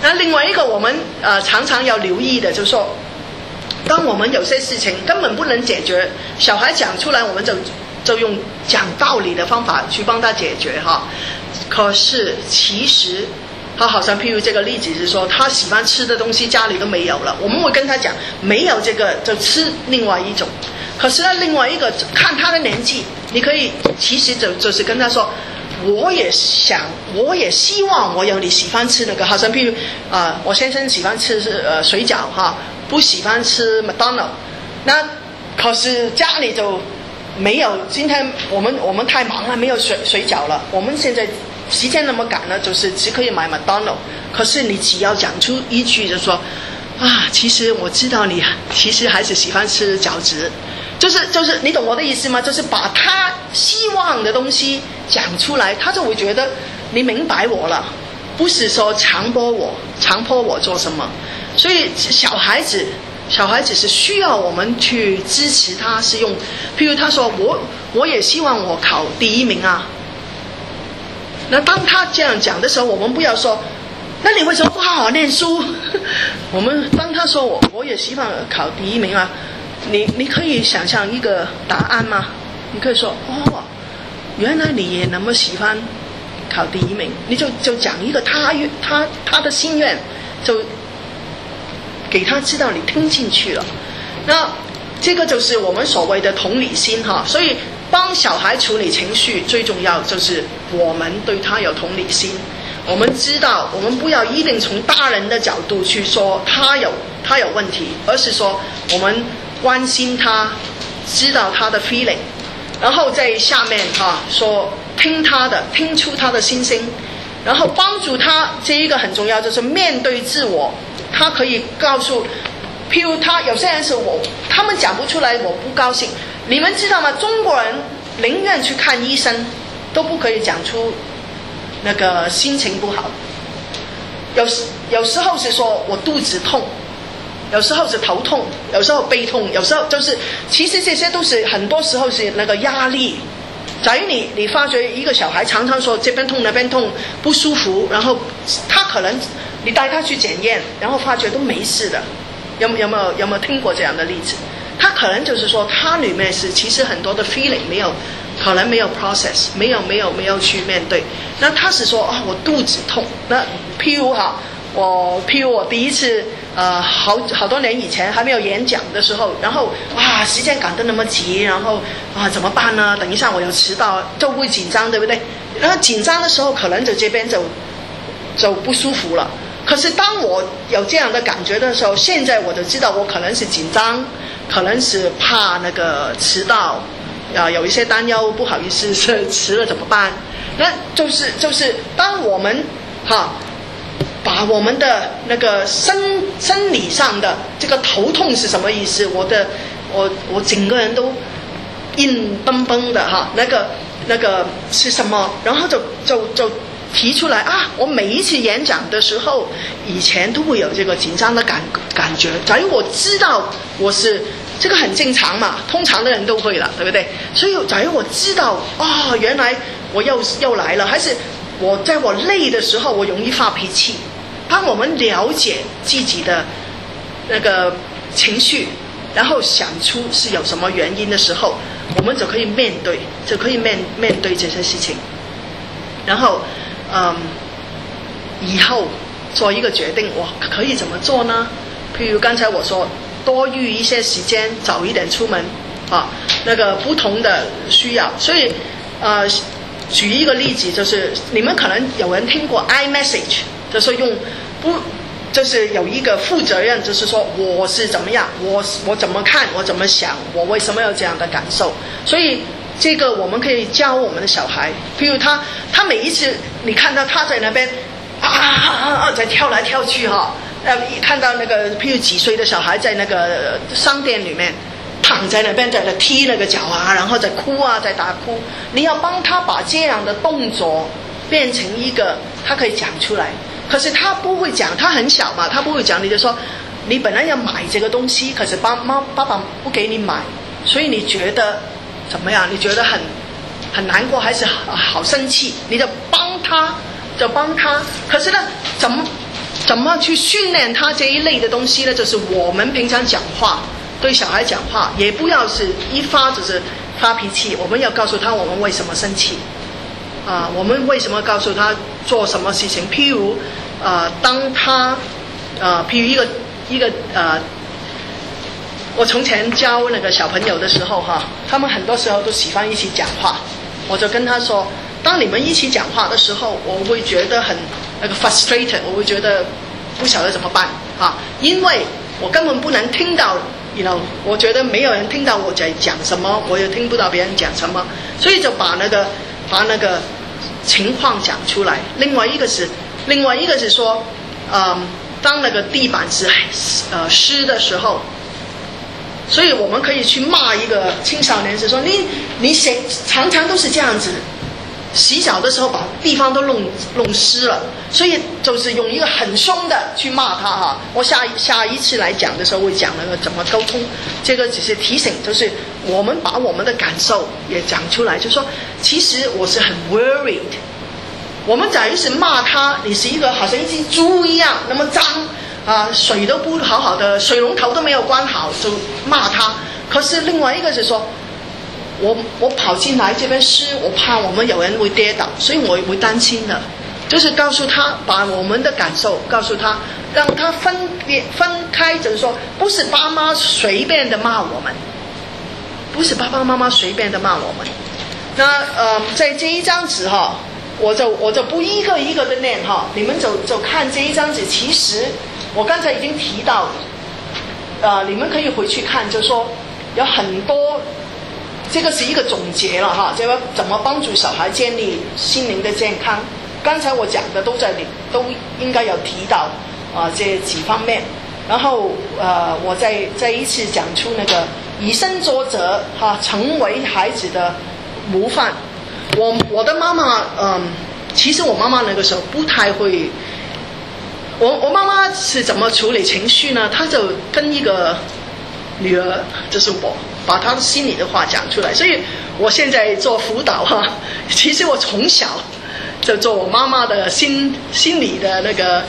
那另外一个我们常常要留意的，就是说，当我们有些事情根本不能解决，小孩讲出来，我们就用讲道理的方法去帮他解决哈。可是其实他好像譬如这个例子是说，他喜欢吃的东西家里都没有了，我们会跟他讲没有这个就吃另外一种。可是呢，另外一个看他的年纪，你可以其实就是跟他说，我也希望我有你喜欢吃那个，好像譬如我先生喜欢吃水饺哈，不喜欢吃麦当劳，那可是家里就没有，今天我们太忙了，没有水饺了，我们现在时间那么赶呢，就是只可以买麦当劳。可是你只要讲出一句，就说其实我知道你其实还是喜欢吃饺子，就是你懂我的意思吗？就是把他希望的东西讲出来，他就会觉得你明白我了，不是说强迫我做什么。所以小孩子是需要我们去支持他，是用譬如他说我也希望我考第一名啊。那当他这样讲的时候，我们不要说那你为什么不好好念书？我们当他说我也希望考第一名啊，你可以想象一个答案吗？你可以说原来你也那么喜欢考第一名，你就讲一个他的心愿，就给他知道你听进去了。那这个就是我们所谓的同理心哈。所以帮小孩处理情绪最重要就是我们对他有同理心，我们知道我们不要一定从大人的角度去说他有问题，而是说我们关心他，知道他的 feeling， 然后在下面说听出他的心声，然后帮助他。这一个很重要，就是面对自我，他可以告诉，譬如有些人是他们讲不出来我不高兴，你们知道吗？中国人宁愿去看医生都不可以讲出那个心情不好。有时候是说我肚子痛，有时候是头痛，有时候背痛，有时候就是其实这些都是很多时候是那个压力。假如你发觉一个小孩常常说这边痛那边痛不舒服，然后他可能你带他去检验，然后发觉都没事的，有没有听过这样的例子？他可能就是说他里面是其实很多的 feeling 可能没有 process， 没有去面对。那他是说我肚子痛。那譬如我第一次好多年以前还没有演讲的时候，然后时间赶得那么急，然后怎么办呢？等一下我要迟到，就会紧张，对不对？然后紧张的时候可能这边就不舒服了。可是当我有这样的感觉的时候，现在我就知道我可能是紧张，可能是怕那个迟到，有一些担忧，不好意思迟了怎么办？那就是当我们把我们的那个生理上的这个头痛是什么意思？我整个人都硬绷绷的那个是什么？然后就提出来我每一次演讲的时候，以前都会有这个紧张的感觉。假如我知道我是这个很正常嘛，通常的人都会了，对不对？所以假如我知道原来我又来了，还是在我累的时候我容易发脾气。当我们了解自己的那个情绪，然后想出是有什么原因的时候，我们就可以面对这些事情。然后以后做一个决定，我可以怎么做呢？譬如刚才我说多预一些时间，早一点出门那个不同的需要。所以举一个例子，就是你们可能有人听过 iMessage， 就是就是有一个负责任，就是说我是怎么样，我怎么看，我怎么想，我为什么有这样的感受。所以这个我们可以教我们的小孩，譬如他每一次你看到他在那边在跳来跳去看到那个譬如几岁的小孩在那个商店里面躺在那边在那踢那个脚然后在哭在大哭，你要帮他把这样的动作变成一个他可以讲出来。可是他不会讲，他很小嘛，他不会讲。你就说你本来要买这个东西，可是爸爸不给你买，所以你觉得怎么样？你觉得很难过还是好生气？你就帮他，可是呢，怎怎么去训练他这一类的东西呢？就是我们平常讲话，对小孩讲话，也不要是一发就是发脾气，我们要告诉他我们为什么生气，我们为什么告诉他做什么事情。譬如当他譬如一个我从前教那个小朋友的时候他们很多时候都喜欢一起讲话，我就跟他说，当你们一起讲话的时候，我会觉得很那个 frustrated， 我会觉得不晓得怎么办因为我根本不能听到我觉得没有人听到我在讲什么，我也听不到别人讲什么，所以就把那个情况讲出来。另外一个是说当那个地板是湿的时候，所以我们可以去骂一个青少年，是说你常常都是这样子，洗澡的时候把地方都弄湿了，所以就是用一个很凶的去骂他我下一次来讲的时候会讲那个怎么沟通，这个只是提醒，就是我们把我们的感受也讲出来，就是说其实我是很 worried。我们假如是骂他，你是一个好像一只猪一样那么脏水都不好好的，水龙头都没有关好就骂他。可是另外一个是说，我跑进来这边湿，我怕我们有人会跌倒，所以我会担心的。就是告诉他，把我们的感受告诉他，让他分开，就是说不是爸妈随便的骂我们，不是爸爸妈妈随便的骂我们。那在这一张纸我就不一个一个的念你们就看这一张纸。其实我刚才已经提到你们可以回去看，就是说有很多，这个是一个总结了这个怎么帮助小孩建立心灵的健康。刚才我讲的都都应该有提到这几方面。然后我再一次讲出那个以身作则成为孩子的模范。我的妈妈其实我妈妈那个时候不太会，我妈妈是怎么处理情绪呢？她就跟一个女儿，就是我，把她的心里的话讲出来。所以我现在做辅导其实我从小就做我妈妈的心理的那个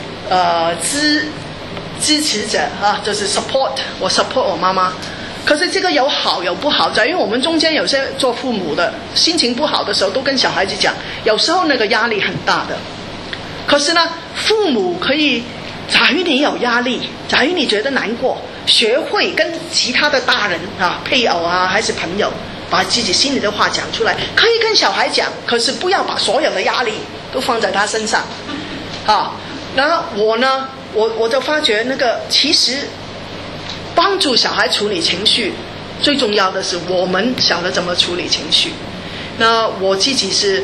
支持者就是 support， 我 support 我妈妈。可是这个有好有不好在，因为我们中间有些做父母的心情不好的时候都跟小孩子讲，有时候那个压力很大的。可是呢，父母可以，假如你有压力，假如你觉得难过，学会跟其他的大人配偶还是朋友，把自己心里的话讲出来。可以跟小孩讲，可是不要把所有的压力都放在他身上然后我呢，我就发觉那个其实帮助小孩处理情绪最重要的是我们晓得怎么处理情绪。那我自己是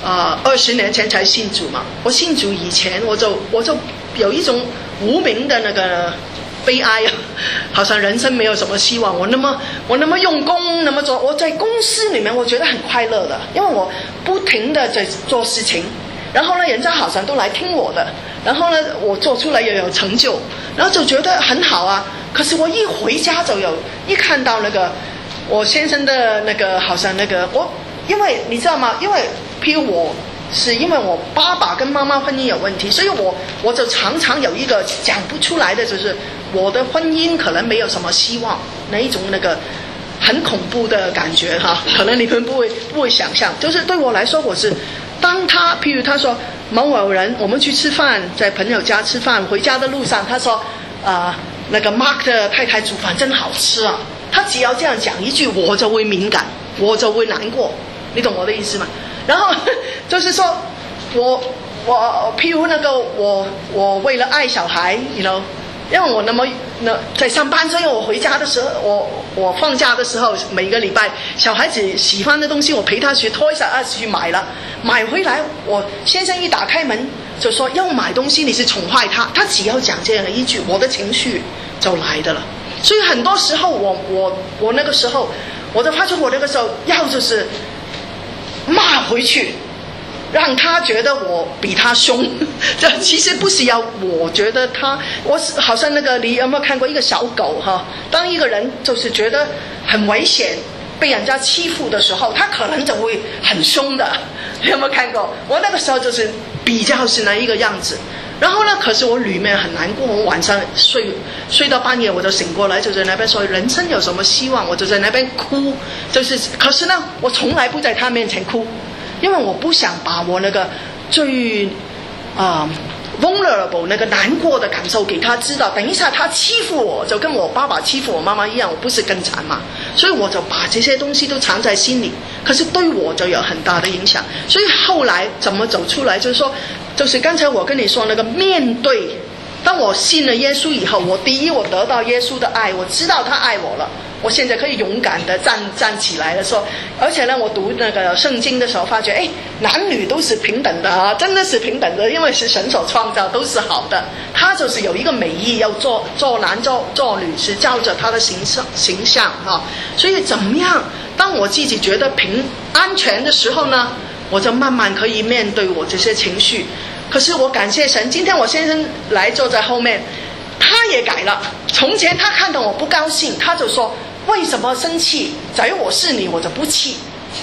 20年前才信主嘛，我信主以前我就有一种无名的那个悲哀好像人生没有什么希望。我那么用功那么做，我在公司里面我觉得很快乐的，因为我不停的在做事情，然后呢人家好像都来听我的，然后呢我做出来也有成就，然后就觉得很好可是我一回家一看到那个我先生的那个好像那个因为你知道吗？因为譬如因为我爸爸跟妈妈婚姻有问题，所以我就常常有一个讲不出来的，就是我的婚姻可能没有什么希望，那一种那个很恐怖的感觉可能你们不会想象。就是对我来说，我是当譬如他说某人我们去吃饭，在朋友家吃饭，回家的路上他说那个 Mark 的太太煮饭真好吃他只要这样讲一句，我就会敏感，我就会难过，你懂我的意思吗？然后就是说我譬如那个我为了爱小孩因为我在上班，所以我回家的时候，我放假的时候，每个礼拜小孩子喜欢的东西我陪他去 Toys R Us 去买了，买回来我先生一打开门就说要买东西，你是宠坏他只要讲这样一句，我的情绪就来的了。所以很多时候我那个时候我就发觉我那个时候要就是骂回去，让他觉得我比他凶。这其实不是要我觉得我好像那个你有没有看过一个小狗当一个人就是觉得很危险被人家欺负的时候，他可能就会很凶的，你有没有看过？我那个时候就是比较是那一个样子。 然后呢，可是我里面很难过，我晚上睡到半夜我就醒过来，就在那边说人生有什么希望，我就在那边哭，可是呢，我从来不在他面前哭，因为我不想把我那个最vulnerable 那个难过的感受给他知道，等一下他欺负我就跟我爸爸欺负我妈妈一样，我不是更惨嘛？所以我就把这些东西都藏在心里，可是对我就有很大的影响。所以后来怎么走出来，就是说，就是刚才我跟你说那个面对，当我信了耶稣以后，我第一我得到耶稣的爱，我知道他爱我了，我现在可以勇敢的站起来的说，而且呢，我读那个圣经的时候发觉，男女都是平等的啊，真的是平等的，因为是神所创造，都是好的。他就是有一个美意，要做男做女，是照着他的形象啊。所以怎么样？当我自己觉得安全的时候呢，我就慢慢可以面对我这些情绪。可是我感谢神，今天我先生来坐在后面，他也改了。从前他看到我不高兴，他就说，为什么生气？假如我是你，我就不气。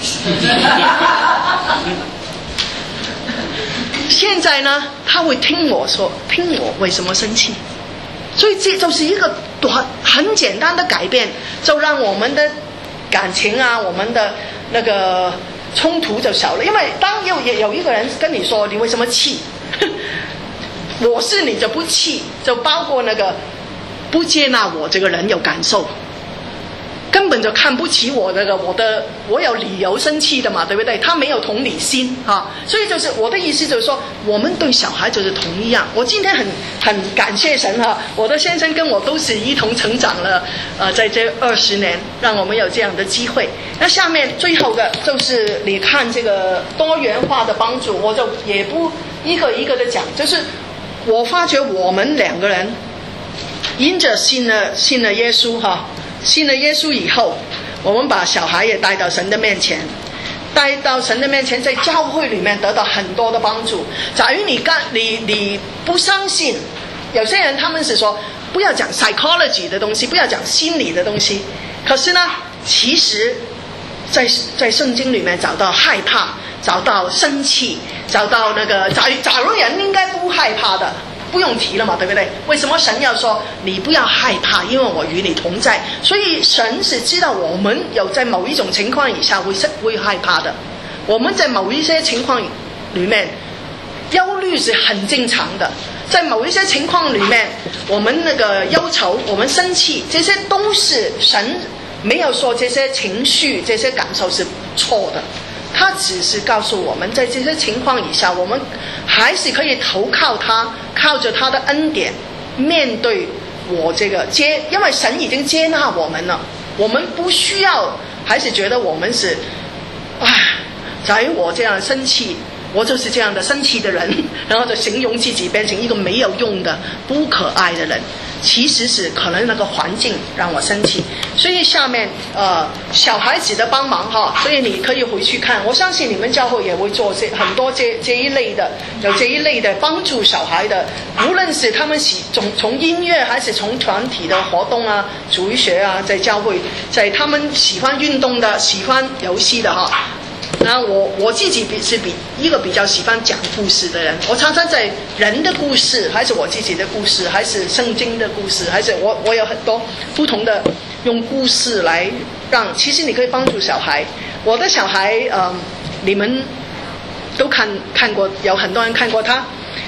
现在呢，他会听我为什么生气。所以这就是一个很简单的改变，就让我们的感情啊，我们的那个冲突就小了。因为当有一个人跟你说你为什么气，我是你就不气，就包括那个不接纳我这个人有感受，根本就看不起我我有理由生气的嘛，对不对？他没有同理心啊，所以就是我的意思就是说，我们对小孩就是同一样。我今天很感谢神哈，我的先生跟我都是一同成长了，在这20年，让我们有这样的机会。那下面最后的就是你看这个多元化的帮助，我就也不一个一个的讲，就是我发觉我们两个人因着信了耶稣哈。信了耶稣以后，我们把小孩也带到神的面前，在教会里面得到很多的帮助。假如你不相信，有些人他们是说不要讲 psychology 的东西，不要讲心理的东西，可是呢，其实在圣经里面找到害怕，找到生气，找到那个假如人应该不害怕的，不用提了嘛，对不对？为什么神要说你不要害怕，因为我与你同在？所以神是知道我们有在某一种情况以下会害怕的，我们在某一些情况里面忧虑是很正常的，在某一些情况里面我们那个忧愁，我们生气，这些都是神没有说这些情绪这些感受是错的，他只是告诉我们在这些情况以下，我们还是可以投靠他，靠着他的恩典面对我这个因为神已经接纳我们了，我们不需要还是觉得我们是假如我这样生气，我就是这样的生气的人，然后就形容自己变成一个没有用的不可爱的人，其实是可能那个环境让我生气。所以下面小孩子的帮忙哈，所以你可以回去看，我相信你们教会也会做很多这一类的，有这一类的帮助小孩的，无论是他们从音乐还是从团体的活动啊，主日学啊，在教会，在他们喜欢运动的，喜欢游戏的哈。那我自己是一个比较喜欢讲故事的人，我常常在人的故事，还是我自己的故事，还是圣经的故事，还是我有很多不同的用故事来其实你可以帮助小孩。我的小孩你们都看过，有很多人看过他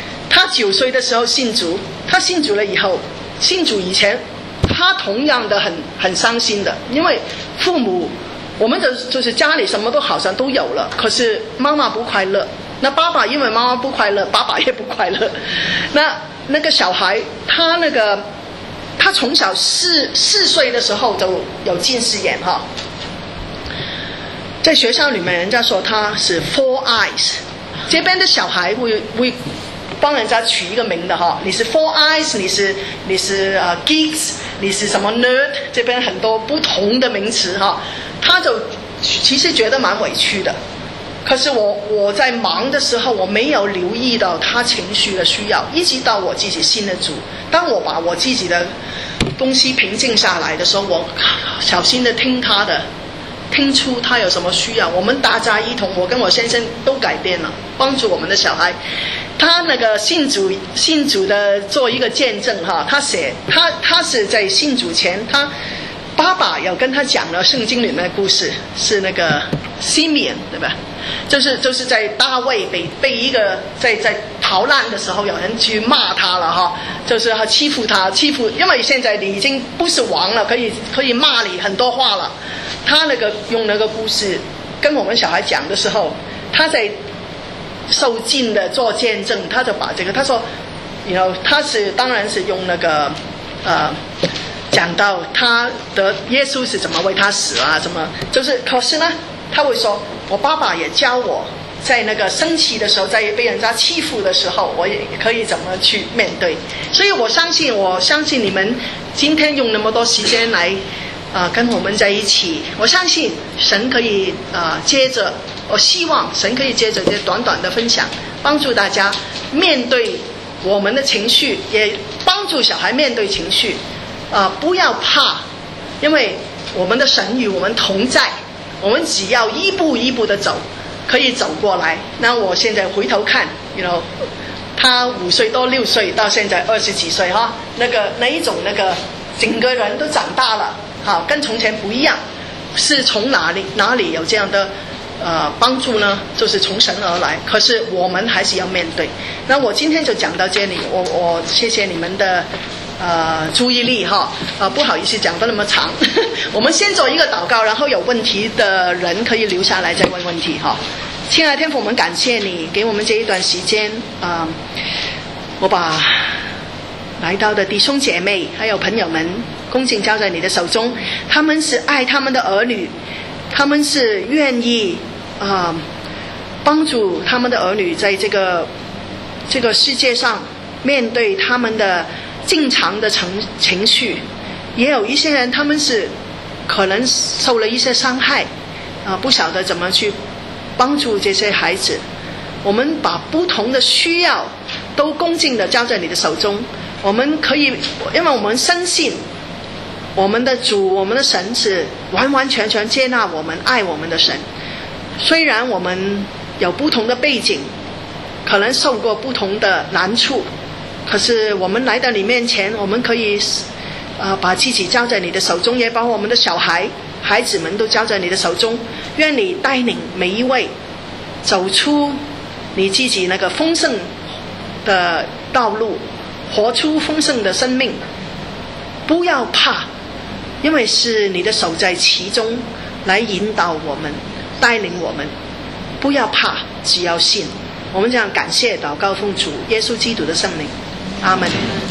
9岁的时候信主，他信主了以后，信主以前他同样的很伤心的，因为父母我们就是家里什么都好像都有了，可是妈妈不快乐，那爸爸因为妈妈不快乐，爸爸也不快乐。那个小孩他从小4岁的时候就有近视眼哈，在学校里面人家说他是 four eyes， 这边的小孩会帮人家取一个名的哈，你是 four eyes， 你是geeks， 你是什么 nerd， 这边很多不同的名词哈，他就其实觉得蛮委屈的。可是我在忙的时候，我没有留意到他情绪的需要，一直到我自己信了主，当我把我自己的东西平静下来的时候，我小心的听出他有什么需要，我们大家一同，我跟我先生都改变了，帮助我们的小孩。 他那个信主的做一个见证哈，他是在信主前，他爸爸有跟他讲了圣经里面的故事，是那个西缅对吧？就是在大卫被一个在逃难的时候，有人去骂他了哈，就是他欺负，因为现在你已经不是王了，可以骂你很多话了。他用那个故事跟我们小孩讲的时候，他在受尽的做见证，他就把这个他说，他当然是用那个讲到他的耶稣是怎么为他死啊，怎么可是呢，他会说我爸爸也教我在那个生气的时候，在被人家欺负的时候，我也可以怎么去面对。所以我相信你们今天用那么多时间来跟我们在一起，我相信神可以我希望神可以接着这短短的分享，帮助大家面对我们的情绪，也帮助小孩面对情绪。不要怕，因为我们的神与我们同在，我们只要一步一步的走，可以走过来。那我现在回头看他5岁多6岁到现在20几岁哈，那一种整个人都长大了，好，跟从前不一样。是从哪里有这样的帮助呢？就是从神而来，可是我们还是要面对。那我今天就讲到这里，我谢谢你们的注意力哈，不好意思讲得那么长我们先做一个祷告，然后有问题的人可以留下来再问问题哈。亲爱的天父，我们感谢你给我们这一段时间，我把来到的弟兄姐妹还有朋友们恭敬交在你的手中，他们是爱他们的儿女，他们是愿意帮助他们的儿女在这个世界上面对他们的正常的情绪。也有一些人他们是可能受了一些伤害不晓得怎么去帮助这些孩子。我们把不同的需要都恭敬的交在你的手中，我们可以，因为我们深信我们的主，我们的神是完完全全接纳我们爱我们的神。虽然我们有不同的背景，可能受过不同的难处，可是我们来到你面前，我们可以把自己交在你的手中，也把我们的孩子们都交在你的手中。愿你带领每一位走出你自己那个丰盛的道路，活出丰盛的生命。不要怕，因为是你的手在其中来引导我们，带领我们。不要怕，只要信。我们这样感谢祷告奉主耶稣基督的圣名，阿们。